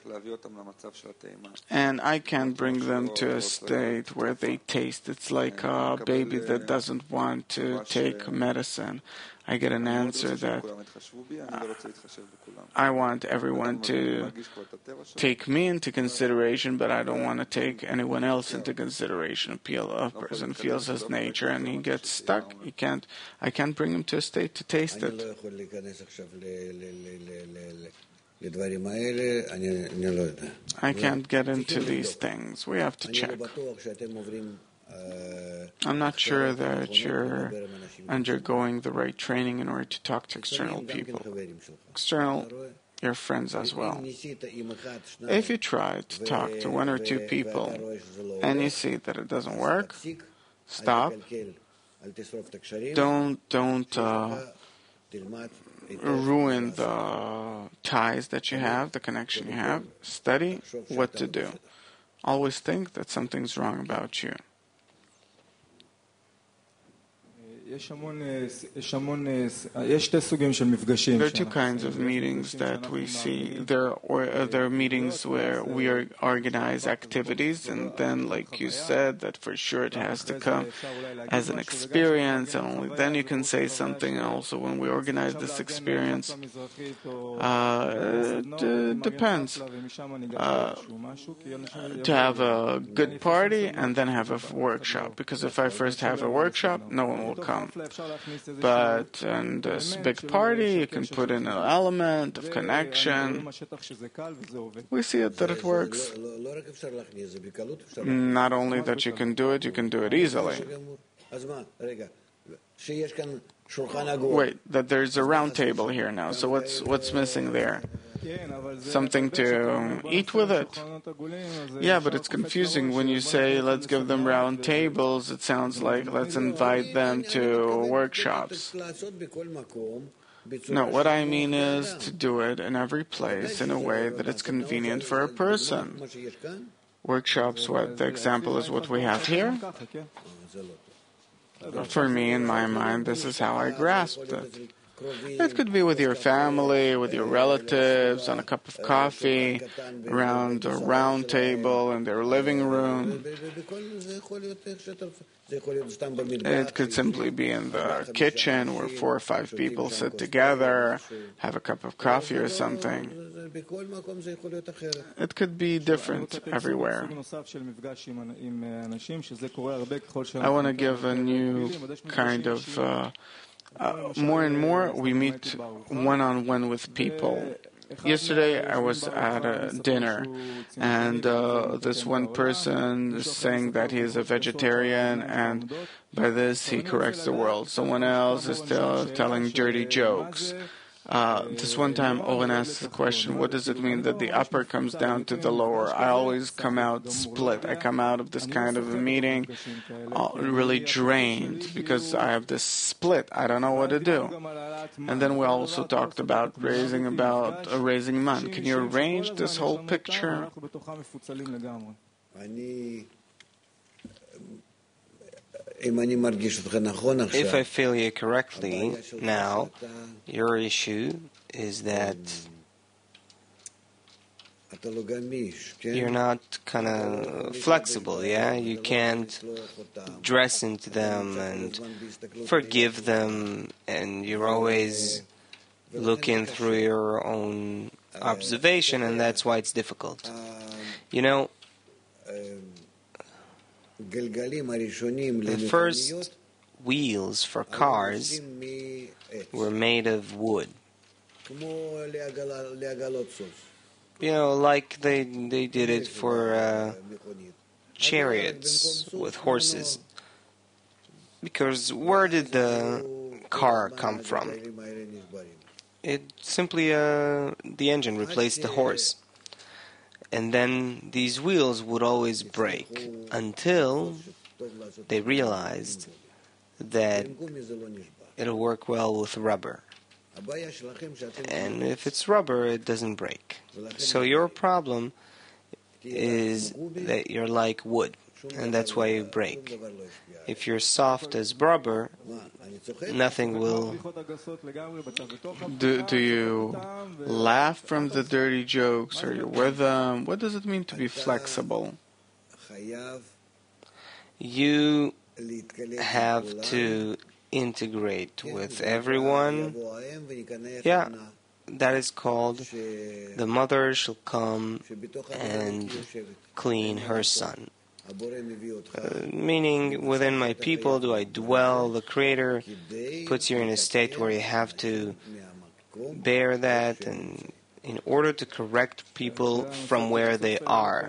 and I can't bring them to a state where they taste. It's like a baby that doesn't want to take medicine. I get an answer that uh, I want everyone to take me into consideration, but I don't want to take anyone else into consideration. A person feels his nature and he gets stuck. He can't. I can't bring him to a state to taste it. I can't get into these things. We have to check. I'm not sure that you're undergoing the right training in order to talk to external people. External, your friends as well. If you try to talk to one or two people and you see that it doesn't work, stop. Don't don't uh, ruin the ties that you have, the connection you have. Study what to do. Always think that something's wrong about you. There are two kinds of meetings that we see. There are, or, uh, there are meetings where we are organize activities, and then, like you said, that for sure it has to come as an experience, and only then you can say something. And also, when we organize this experience, uh, it d- depends. Uh, to have a good party and then have a workshop, because if I first have a workshop, no one will come. But in this big party, you can put in an element of connection. We see it that it works. Not only that you can do it, you can do it easily. Wait, that there's a round table here now. So what's what's missing there? Something to eat with it. Yeah, but it's confusing when you say let's give them round tables. It sounds like let's invite them to workshops. No, what I mean is to do it in every place in a way that it's convenient for a person. Workshops, what the example is what we have here. For me, in my mind, this is how I grasped it. It could be with your family, with your relatives, on a cup of coffee, around a round table in their living room. It could simply be in the kitchen where four or five people sit together, have a cup of coffee or something. It could be different everywhere. I want to give a new kind of... Uh, Uh, more and more, we meet one-on-one with people. Yesterday, I was at a dinner, and uh, this one person is saying that he is a vegetarian, and by this he corrects the world. Someone else is still telling dirty jokes. Uh, this one time, Owen asked the question, what does it mean that the upper comes down to the lower? I always come out split. I come out of this kind of a meeting uh, really drained because I have this split. I don't know what to do. And then we also talked about raising about uh, raising man. Can you arrange this whole picture? If I feel you correctly, now, your issue is that you're not kind of flexible, yeah? You can't dress into them and forgive them, and you're always looking through your own observation, and that's why it's difficult. You know, the first wheels for cars were made of wood. You know, like they they did it for uh, chariots with horses. Because where did the car come from? It simply, uh, the engine replaced the horse. And then these wheels would always break until they realized that it'll work well with rubber. And if it's rubber, it doesn't break. So your problem is that you're like wood, and that's why you break. If you're soft as rubber, nothing will... Do, do you laugh from the dirty jokes? Are you with them? What does it mean to be flexible? You have to integrate with everyone. Yeah, that is called the mother shall come and clean her son. Uh, meaning, within my people do I dwell. The Creator puts you in a state where you have to bear that, and in order to correct people from where they are.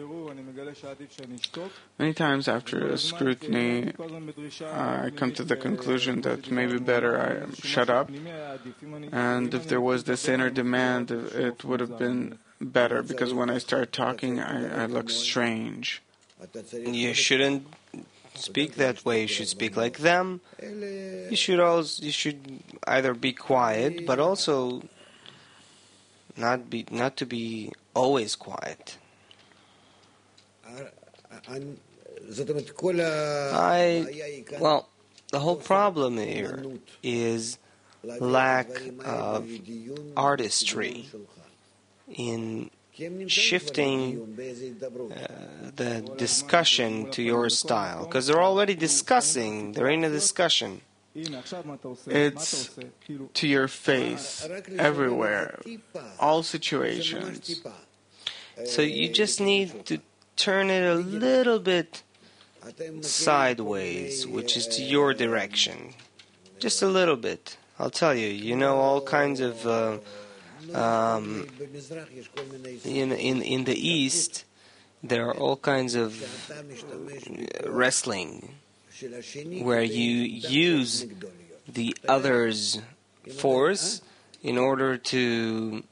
Many times after a scrutiny, I come to the conclusion that maybe better I shut up, and if there was this inner demand, it would have been better, because when I start talking, I, I look strange. You shouldn't speak that way. You should speak like them. You should also, you should either be quiet, but also not be not to be always quiet. I well, the whole problem here is lack of artistry in shifting uh, the discussion to your style, because they're already discussing, they're in a discussion. It's to your face, everywhere, all situations. So you just need to turn it a little bit sideways, which is to your direction. Just a little bit. I'll tell you, you know, all kinds of... Uh, Um, in, in in the East, there are all kinds of wrestling where you use the other's force in order to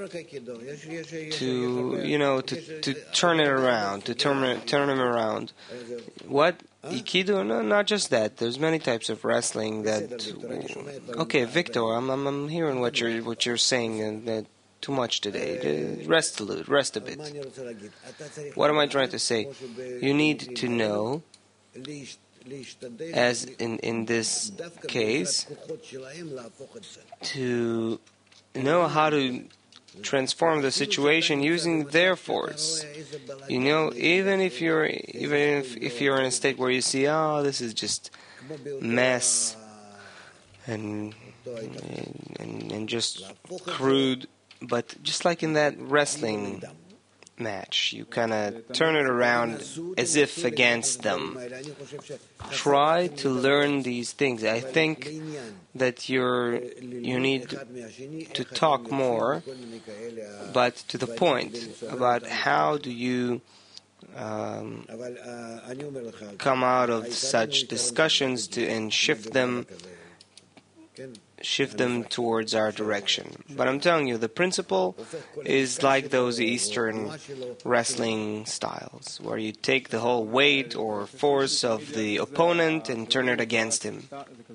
to you know to, to turn it around, to turn turn him around. What Aikido? No, not just that. There's many types of wrestling that. Okay, Victor, I'm I'm, I'm hearing what you're what you're saying, and that too much today. Rest a little, rest a bit. What am I trying to say? You need to know, as in in this case, to know how to transform the situation using their force. You know, even if you're even if, if you're in a state where you see, oh, this is just mess and and, and just crude, but just like in that wrestling match, you kind of turn it around as if against them. Try to learn these things. I think that you're you need to talk more, but to the point about how do you um, come out of such discussions to and shift them shift them towards our direction. But I'm telling you, the principle is like those Eastern wrestling styles, where you take the whole weight or force of the opponent and turn it against him.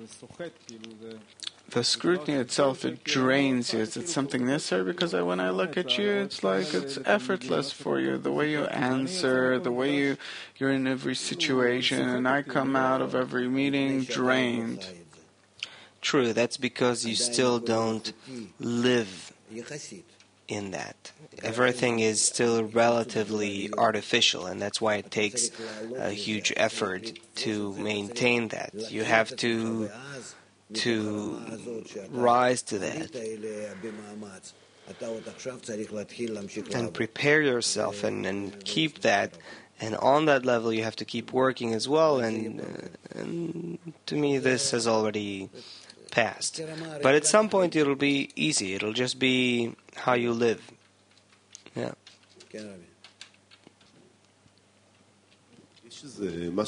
The scrutiny itself, it drains you. Is it something necessary? Because I, when I look at you, it's like it's effortless for you. The way you answer, the way you, you're in every situation, and I come out of every meeting drained. True, that's because you still don't live in that. Everything is still relatively artificial, and that's why it takes a huge effort to maintain that. You have to to rise to that and prepare yourself and, and keep that. And on that level, you have to keep working as well. And, uh, and to me, this has already passed. But at some point it'll be easy. It'll just be how you live. Yeah. There's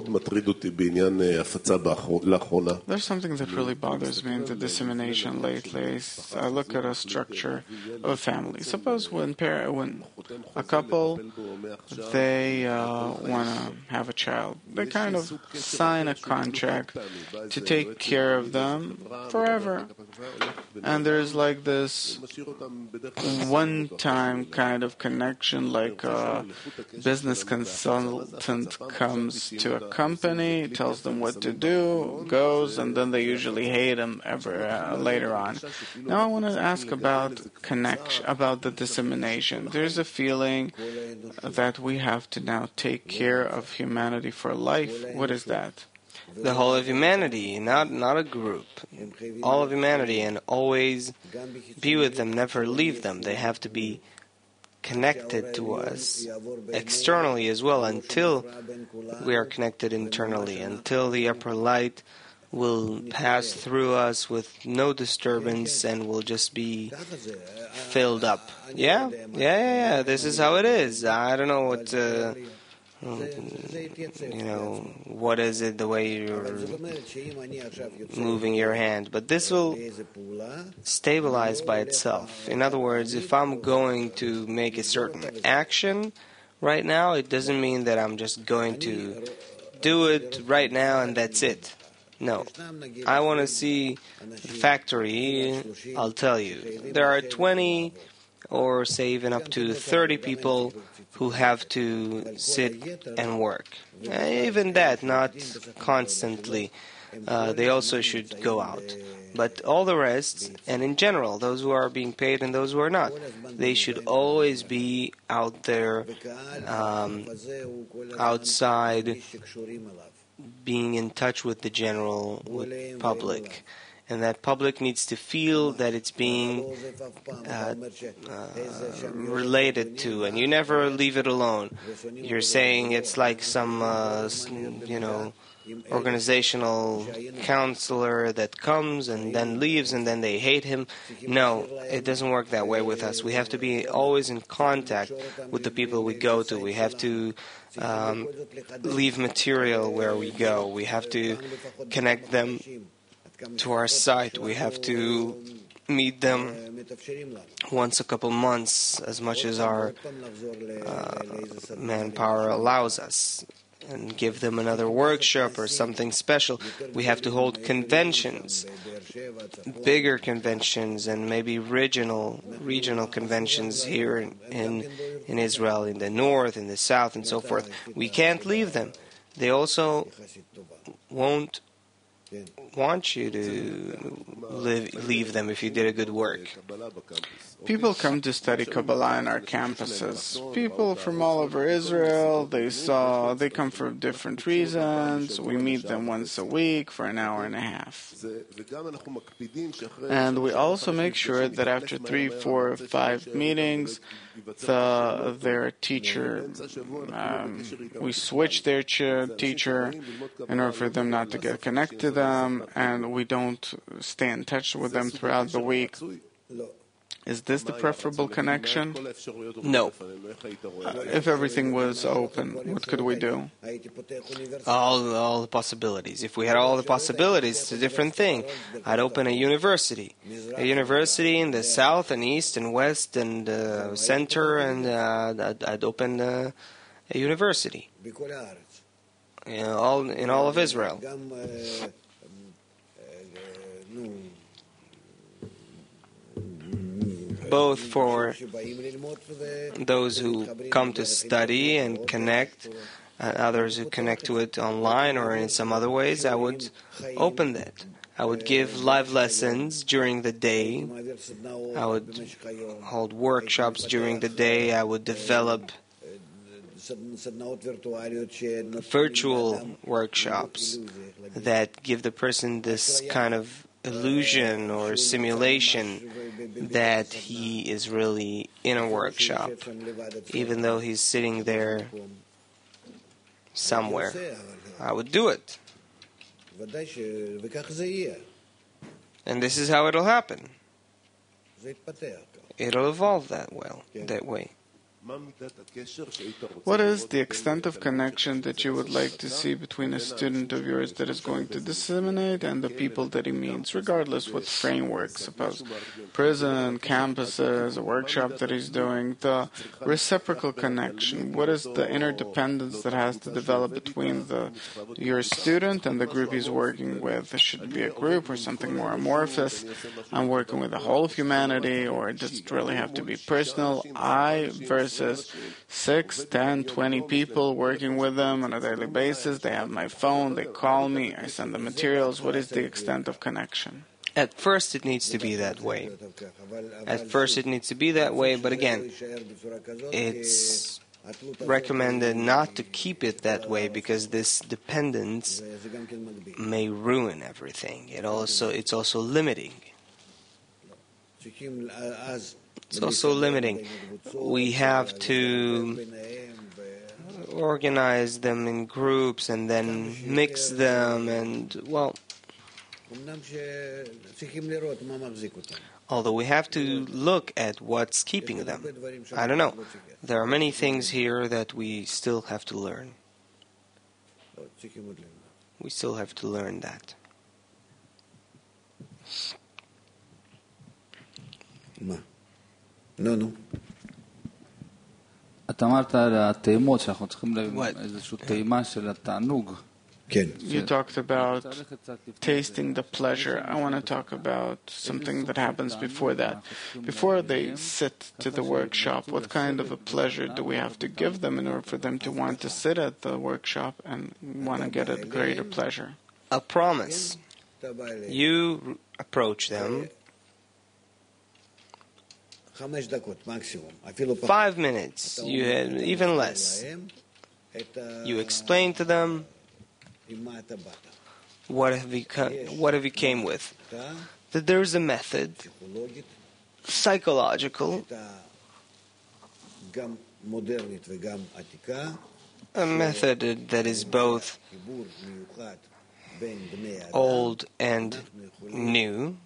something that really bothers me in the dissemination lately. I look at a structure of a family. Suppose when par- when a couple, they uh, want to have a child, they kind of sign a contract to take care of them forever. And there's like this one-time kind of connection, like a business consultant comes to a company, tells them what to do, goes, and then they usually hate him ever uh, later on. Now I want to ask about connection, about the dissemination. There's a feeling that we have to now take care of humanity for life. What is that? The whole of humanity, not not a group. All of humanity, and always be with them, never leave them. They have to be connected to us externally as well, until we are connected internally, until the upper light will pass through us with no disturbance and will just be filled up. Yeah, yeah, yeah, yeah. This is how it is. I don't know what... Uh, you know, what is it, the way you're moving your hand. But this will stabilize by itself. In other words, if I'm going to make a certain action right now, it doesn't mean that I'm just going to do it right now and that's it. No. I want to see the factory. I'll tell you. There are twenty or say even up to thirty people who have to sit and work. Even that, not constantly. Uh, they also should go out. But all the rest, and in general, those who are being paid and those who are not, they should always be out there, um, outside, being in touch with the general with public. And that public needs to feel that it's being uh, uh, related to, and you never leave it alone. You're saying it's like some, uh, you know, organizational counselor that comes and then leaves and then they hate him. No, it doesn't work that way with us. We have to be always in contact with the people we go to. We have to um, leave material where we go. We have to connect them to our site. We have to meet them once a couple months, as much as our uh, manpower allows us, and give them another workshop or something special. We have to hold conventions, bigger conventions, and maybe regional regional conventions here in, in in Israel, in the north, in the south, and so forth. We can't leave them. They also won't want you to live, leave them if you did a good work. People come to study Kabbalah in our campuses. People from all over Israel, they saw, they come for different reasons. We meet them once a week for an hour and a half. And we also make sure that after three, four, five meetings, the, their teacher, um, we switch their ch- teacher in order for them not to get connected to them, and we don't stay in touch with them throughout the week. Is this the preferable connection? No. Uh, if everything was open, what could we do? All, all the possibilities. If we had all the possibilities, it's a different thing. I'd open a university. A university in the south and east and west and uh, center, and uh, I'd, I'd open uh, a university. You know, all, in all of Israel. Both for those who come to study and connect, uh, others who connect to it online or in some other ways, I would open that. I would give live lessons during the day. I would hold workshops during the day. I would develop virtual workshops that give the person this kind of illusion or simulation that he is really in a workshop, even though he's sitting there somewhere. I would do it. And this is how it'll happen. It'll evolve that well, that way. What is the extent of connection that you would like to see between a student of yours that is going to disseminate and the people that he meets, regardless what framework, suppose prison, campuses, a workshop that he's doing, the reciprocal connection? What is the interdependence that has to develop between the your student and the group he's working with? Should it be a group or something more amorphous? I'm working with the whole of humanity, or does it really have to be personal? I versus six, ten, twenty people working with them on a daily basis. They have my phone, they call me, I send them materials. What is the extent of connection? At first it needs to be that way. At first it needs to be that way, but again, it's recommended not to keep it that way because this dependence may ruin everything. It also it's also limiting. It's also limiting. We have to organize them in groups and then mix them, and, well, although we have to look at what's keeping them. I don't know. There are many things here that we still have to learn. We still have to learn that. נו, נו. אתה אמרת על הטעימות שאנחנו צריכים איזושהי טעימה של התענוג. כן. You talked about tasting the pleasure. I want to talk about something that happens before that. Before they sit to the workshop, what kind of a pleasure do we have to give them in order for them to want to sit at the workshop and want to get a greater pleasure? A promise. You approach them. Five minutes, you have, even less. You explain to them what have you come, what have you came with. That there is a method, psychological, a method that is both old and new,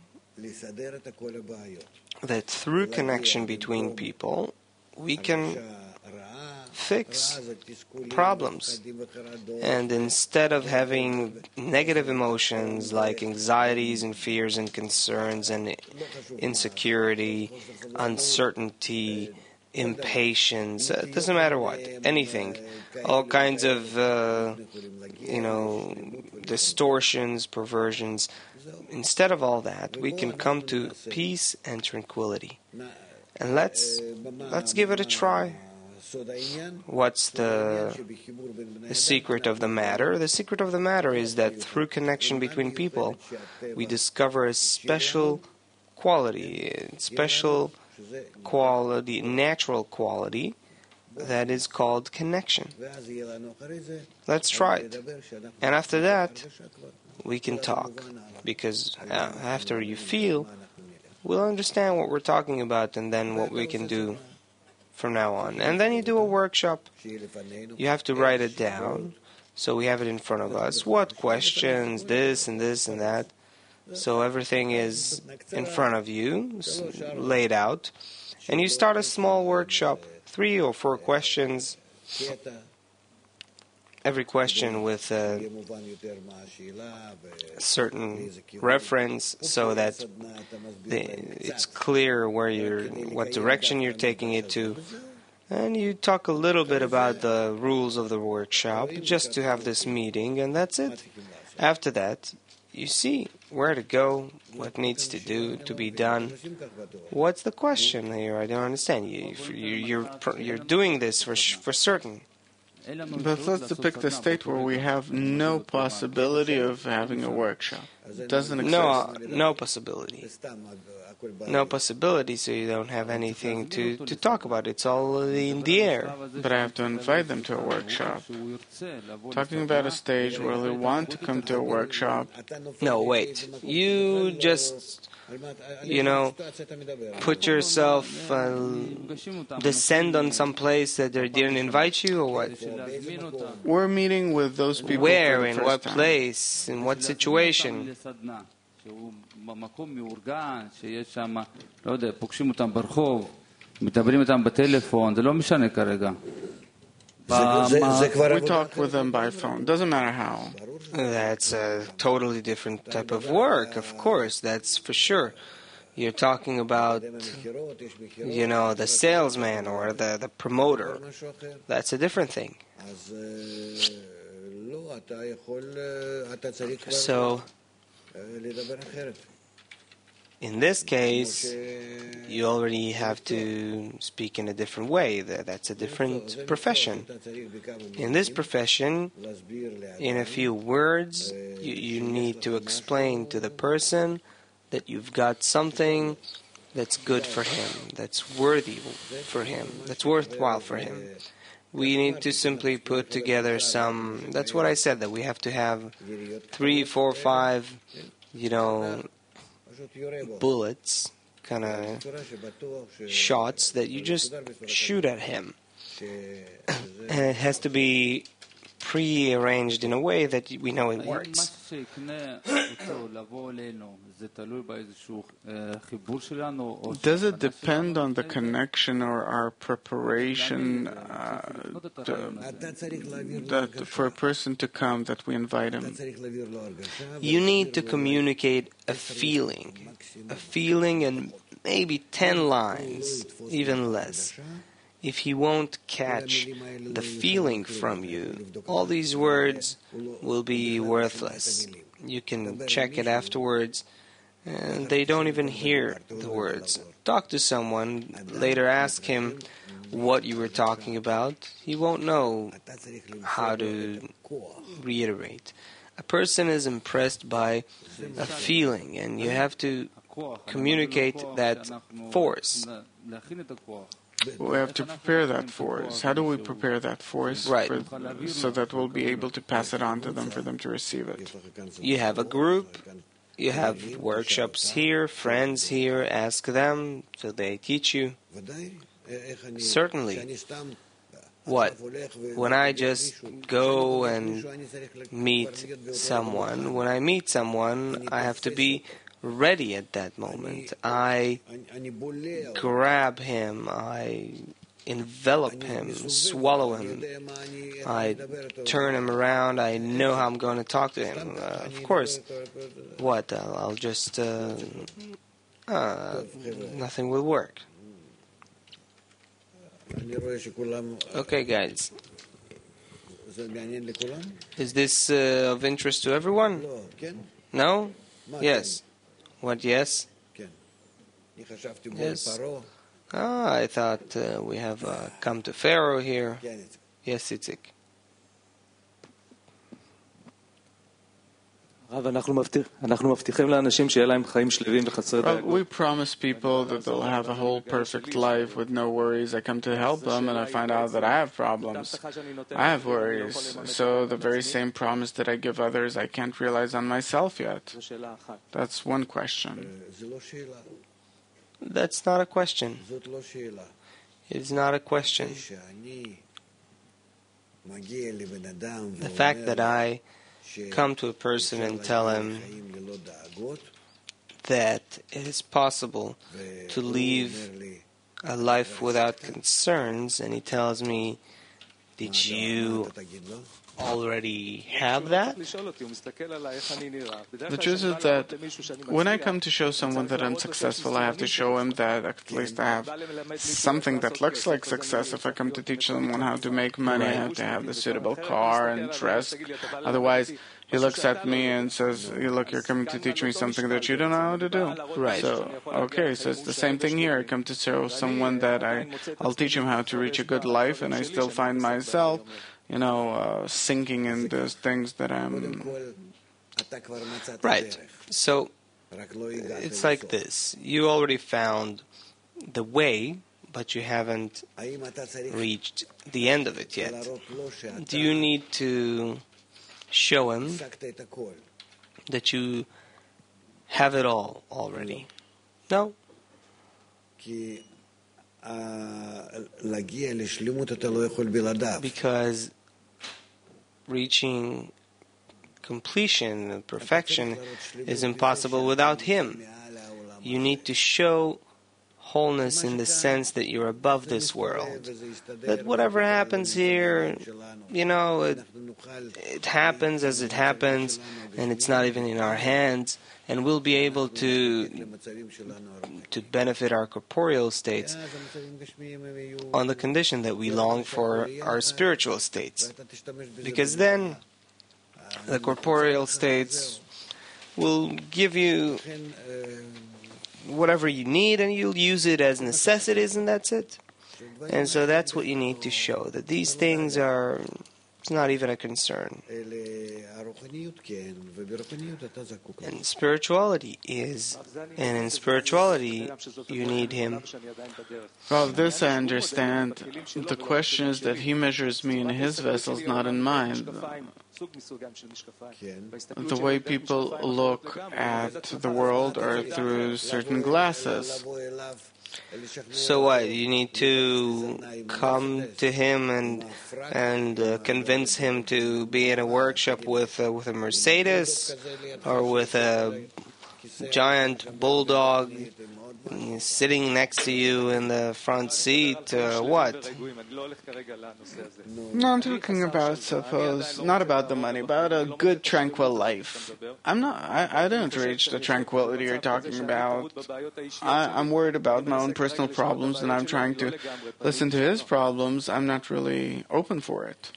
that through connection between people, we can fix problems. And instead of having negative emotions like anxieties and fears and concerns and insecurity, uncertainty, impatience, it doesn't matter what, anything, all kinds of, uh, you know, distortions, perversions, instead of all that, we can come to peace and tranquility. And let's let's give it a try. What's the, the secret of the matter? The secret of the matter is that through connection between people, we discover a special quality, a special quality, natural quality, that is called connection. Let's try it. And after that, we can talk. Because uh, after you feel, we'll understand what we're talking about and then what we can do from now on. And then you do a workshop. You have to write it down so we have it in front of us. What questions, this and this and that. So everything is in front of you, laid out. And you start a small workshop, three or four questions. Every question with a certain reference, so that the, it's clear where you're, what direction you're taking it to. And you talk a little bit about the rules of the workshop, just to have this meeting, and that's it. After that, you see where to go, what needs to do to be done. What's the question here? I don't understand. You, you're you're doing this for for certain. But let's depict a state where we have no possibility of having a workshop. It doesn't exist. No, uh, no possibility. No possibility, so you don't have anything to, to talk about. It's all in the air. But I have to invite them to a workshop. Talking about a stage where they want to come to a workshop. No, wait. You just, you know, put yourself, uh, descend on some place that they didn't invite you, or what? We're meeting with those people. Where, for the in first what time. place, in what situation? במקום מאורגן, שיש שם, לא יודע, פוגשים אותם ברחוב, מדברים איתם בטלפון, זה לא משנה כרגע. We talk with them by phone. Doesn't matter how. That's a totally different type of work, of course, that's for sure. You're talking about, you know, the salesman or the, the promoter. That's a different thing. So, in this case, you already have to speak in a different way. That's a different profession. In this profession, in a few words, you, you need to explain to the person that you've got something that's good for him, that's worthy for him, that's worthwhile for him. We need to simply put together some, that's what I said, that we have to have three, four, five, you know, bullets, kind of shots that you just shoot at him. And it has to be pre-arranged in a way that we know it works. Does it depend on the connection or our preparation uh, to, that for a person to come, that we invite him? You need to communicate a feeling, a feeling and maybe ten lines, even less. If he won't catch the feeling from you, all these words will be worthless. You can check it afterwards, and they don't even hear the words. Talk to someone, later ask him what you were talking about. He won't know how to reiterate. A person is impressed by a feeling, and you have to communicate that force. We have to prepare that force. How do we prepare that force? Right. For, so that we'll be able to pass it on to them for them to receive it. You have a group, you have workshops here, friends here, ask them, so they teach you. Certainly. What? When I just go and meet someone, when I meet someone, I have to be ready at that moment. I grab him, I envelop him, swallow him. I turn him around. I know how I'm going to talk to him. Uh, of course, what? I'll, I'll just... Uh, uh, nothing will work. Okay, guys. Is this uh, of interest to everyone? No? Yes. What, yes? Yes. Ah, I thought uh, we have uh, come to Pharaoh here. Yes, Itzik. Well, we promise people that they'll have a whole perfect life with no worries. I come to help them and I find out that I have problems. I have worries. So the very same promise that I give others, I can't realize on myself yet. That's one question. That's not a question. It's not a question. The fact that I come to a person and tell him that it is possible to live a life without concerns, and he tells me, did you already have that? The truth is that when I come to show someone that I'm successful, I have to show him that at least I have something that looks like success. If I come to teach someone how to make money, I have to have the suitable car and dress. Otherwise, he looks at me and says, hey, look, you're coming to teach me something that you don't know how to do. Right. So, okay, so it's the same thing here. I come to show someone that I, I'll teach him how to reach a good life, and I still find myself, you know, uh, sinking in those things that I'm... Right. So, it's like this. You already found the way, but you haven't reached the end of it yet. Do you need to show him that you have it all already? No. Because reaching completion and perfection is impossible without him. You need to show wholeness in the sense that you're above this world. That whatever happens here, you know, it, it happens as it happens, and it's not even in our hands, and we'll be able to to benefit our corporeal states on the condition that we long for our spiritual states. Because then the corporeal states will give you whatever you need, and you'll use it as necessities, and that's it. And so that's what you need to show, that these things are, it's not even a concern. And spirituality is, and in spirituality you need him. Well, this I understand. The question is that he measures me in his vessels, not in mine. The way people look at the world are through certain glasses. So what? You need to come to him and and uh, convince him to be in a workshop with uh, with a Mercedes or with a giant bulldog sitting next to you in the front seat, or what? No, I'm talking about, suppose, not about the money, about a good, tranquil life. I'm not, I, I don't reach the tranquility you're talking about. I, I'm worried about my own personal problems, and I'm trying to listen to his problems. I'm not really open for it.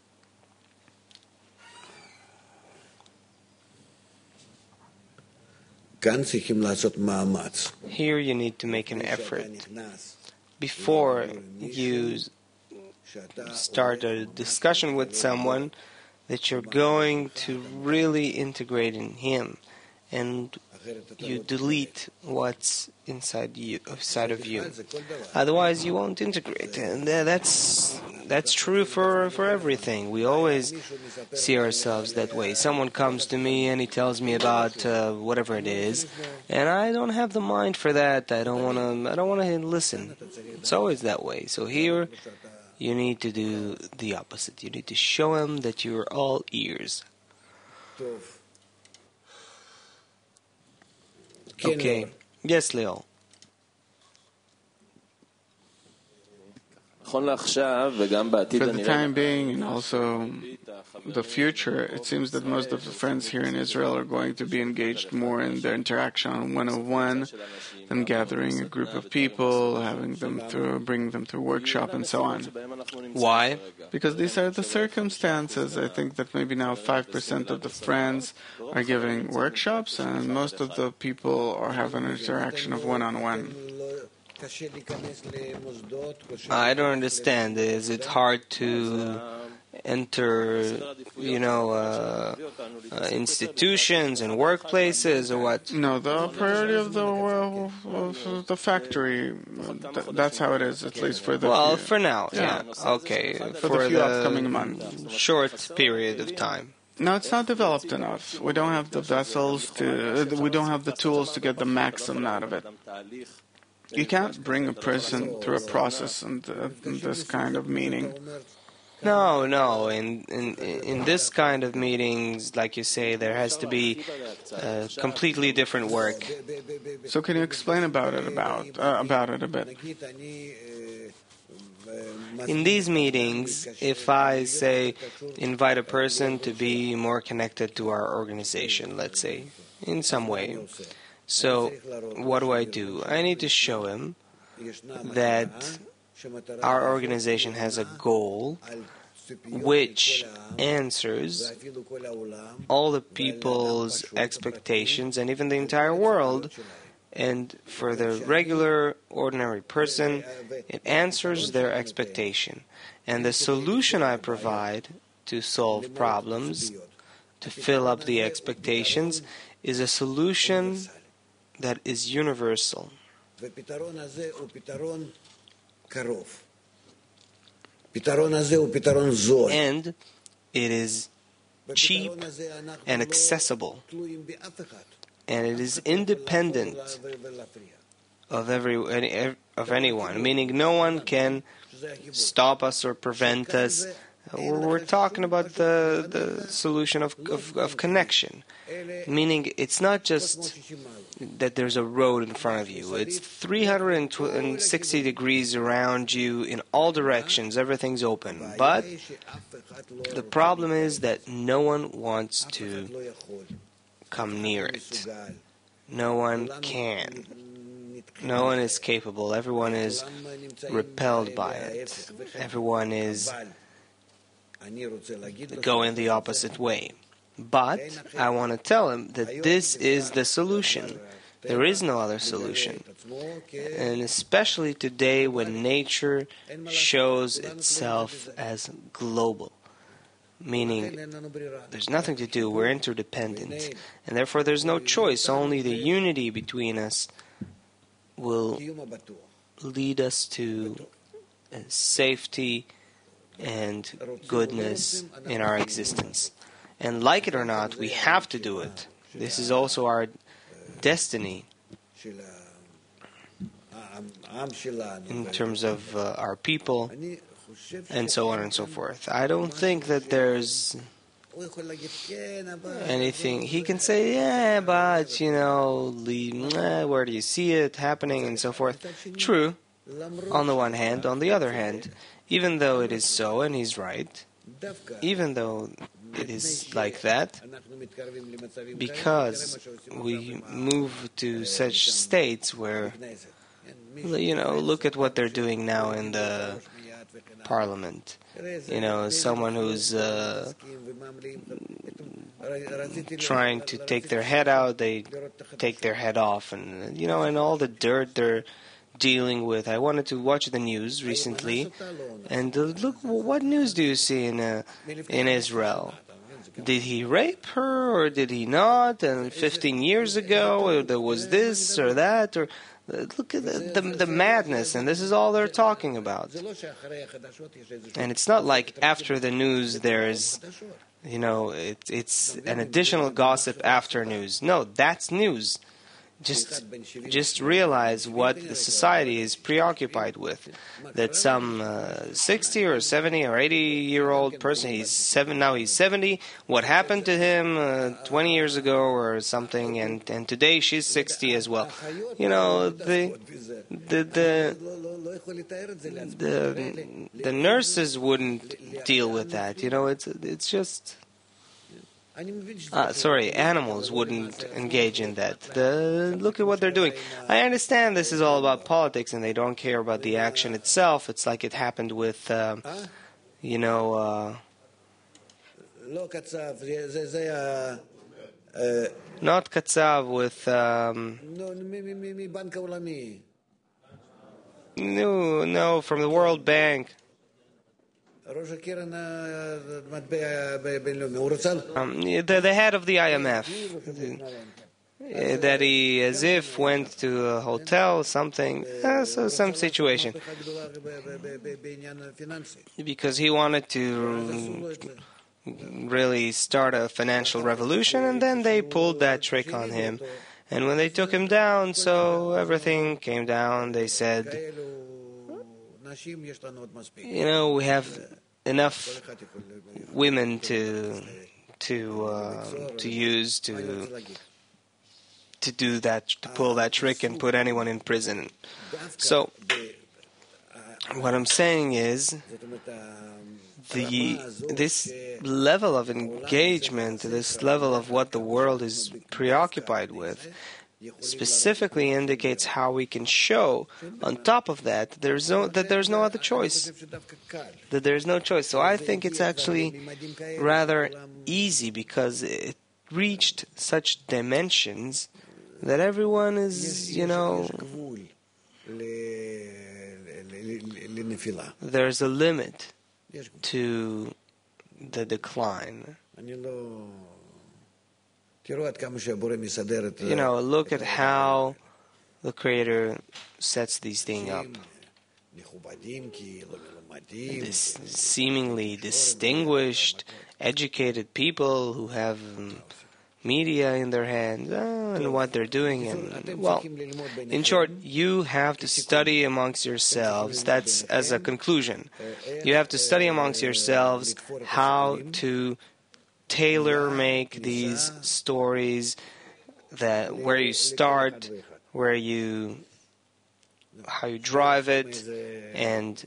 Here you need to make an effort. Before you start a discussion with someone, that you're going to really integrate in him, and you delete what's inside you, inside of you. Otherwise, you won't integrate, and that's that's true for for everything. We always see ourselves that way. Someone comes to me and he tells me about uh, whatever it is, and I don't have the mind for that. I don't want to. I don't want to listen. It's always that way. So here, you need to do the opposite. You need to show him that you're all ears. Okay. Yes, Leo. the time being and also the future, it seems that most of the friends here in Israel are going to be engaged more in their interaction on one-on-one than gathering a group of people, having them through, bringing them through workshop and so on. Why? Because these are the circumstances. I think that maybe now five percent of the friends are giving workshops and most of the people are having an interaction of one-on-one. I don't understand. Is it hard to enter, you know, uh, uh, institutions and workplaces or what? No, the priority of the uh, of the factory, th- that's how it is, at least for the Well, few, for now, yeah. yeah. Okay, for, for the few the upcoming months. short period of time. No, it's not developed enough. We don't have the vessels to, uh, we don't have the tools to get the maximum out of it. You can't bring a person through a process and uh, this kind of meaning. No, no. In, in in this kind of meetings, like you say, there has to be uh, completely different work. So can you explain about it about uh, about it a bit? In these meetings, if I say invite a person to be more connected to our organization, let's say, in some way. So what do I do? I need to show him that our organization has a goal which answers all the people's expectations and even the entire world. And for the regular, ordinary person, it answers their expectation. And the solution I provide to solve problems, to fill up the expectations, is a solution that is universal. And it is cheap and accessible. And it is independent of every any, of anyone, meaning no one can stop us or prevent us. We're, we're talking about the, the solution of, of, of connection, meaning it's not just that there's a road in front of you. It's three hundred sixty degrees around you in all directions. Everything's open. But the problem is that no one wants to come near it. No one can. No one is capable. Everyone is repelled by it. Everyone is going the opposite way. But I want to tell him that this is the solution. There is no other solution. And especially today when nature shows itself as global. Meaning, there's nothing to do, we're interdependent, and therefore there's no choice, only the unity between us will lead us to safety and goodness in our existence. And like it or not, we have to do it. This is also our destiny in terms of uh, our people, and so on and so forth. I don't think that there's anything. He can say, yeah, but, you know, eh, where do you see it happening and so forth. True, on the one hand. On the other hand, even though it is so, and he's right, even though it is like that, because we move to such states where, you know, look at what they're doing now in the Parliament. You know, someone who's uh, trying to take their head out, they take their head off, and you know, and all the dirt they're dealing with. I wanted to watch the news recently, and uh, look, what news do you see in uh, in Israel? Did he rape her, or did he not? And fifteen years ago, there was this or that, or look at the, the, the madness, and this is all they're talking about. And it's not like after the news there's, you know, it, it's an additional gossip after news. No, that's news. just just realize what the society is preoccupied with. That some uh, sixty or seventy or eighty year old person, he's seven now he's seventy. What happened to him uh, twenty years ago or something, and, and today she's sixty as well. You know, the the the the, the nurses wouldn't deal with that. You know, it's it's just. Uh, sorry, animals wouldn't engage in that. The, look at what they're doing. I understand this is all about politics and they don't care about the action itself. It's like it happened with, uh, you know... Uh, not Katsav, with... Um, no, no, from the World Bank. Um, the, the head of the I M F, uh, that he, as if, went to a hotel, something, uh, so some situation, because he wanted to really start a financial revolution, and then they pulled that trick on him. And when they took him down, so everything came down. They said, you know, we have enough women to to uh, to use to to do that, to pull that trick and put anyone in prison. So what I'm saying is, the this level of engagement, this level of what the world is preoccupied with, specifically indicates how we can show, on top of that, there's no, that there's no other choice. That there's no choice. So I think it's actually rather easy because it reached such dimensions that everyone is, you know, there's a limit to the decline. You know, look at how the Creator sets these things up. This seemingly distinguished, educated people who have um, media in their hands uh, and what they're doing. And, well, in short, you have to study amongst yourselves. That's as a conclusion. You have to study amongst yourselves how to tailor make these stories, that where you start, where you, how you drive it, and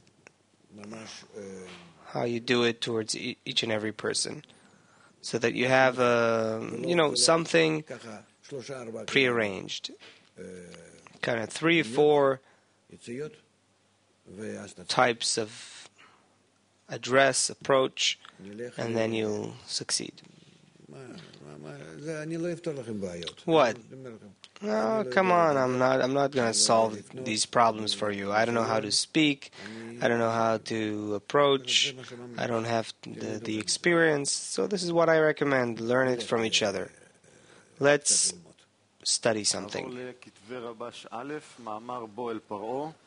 how you do it towards e- each and every person, so that you have a, you know, something prearranged, kind of three or four types of address, approach, and then you'll succeed. What? No, come on, I'm not I'm not going to solve these problems for you. I don't know how to speak. I don't know how to approach. I don't have the, the experience. So this is what I recommend. Learn it from each other. Let's study something.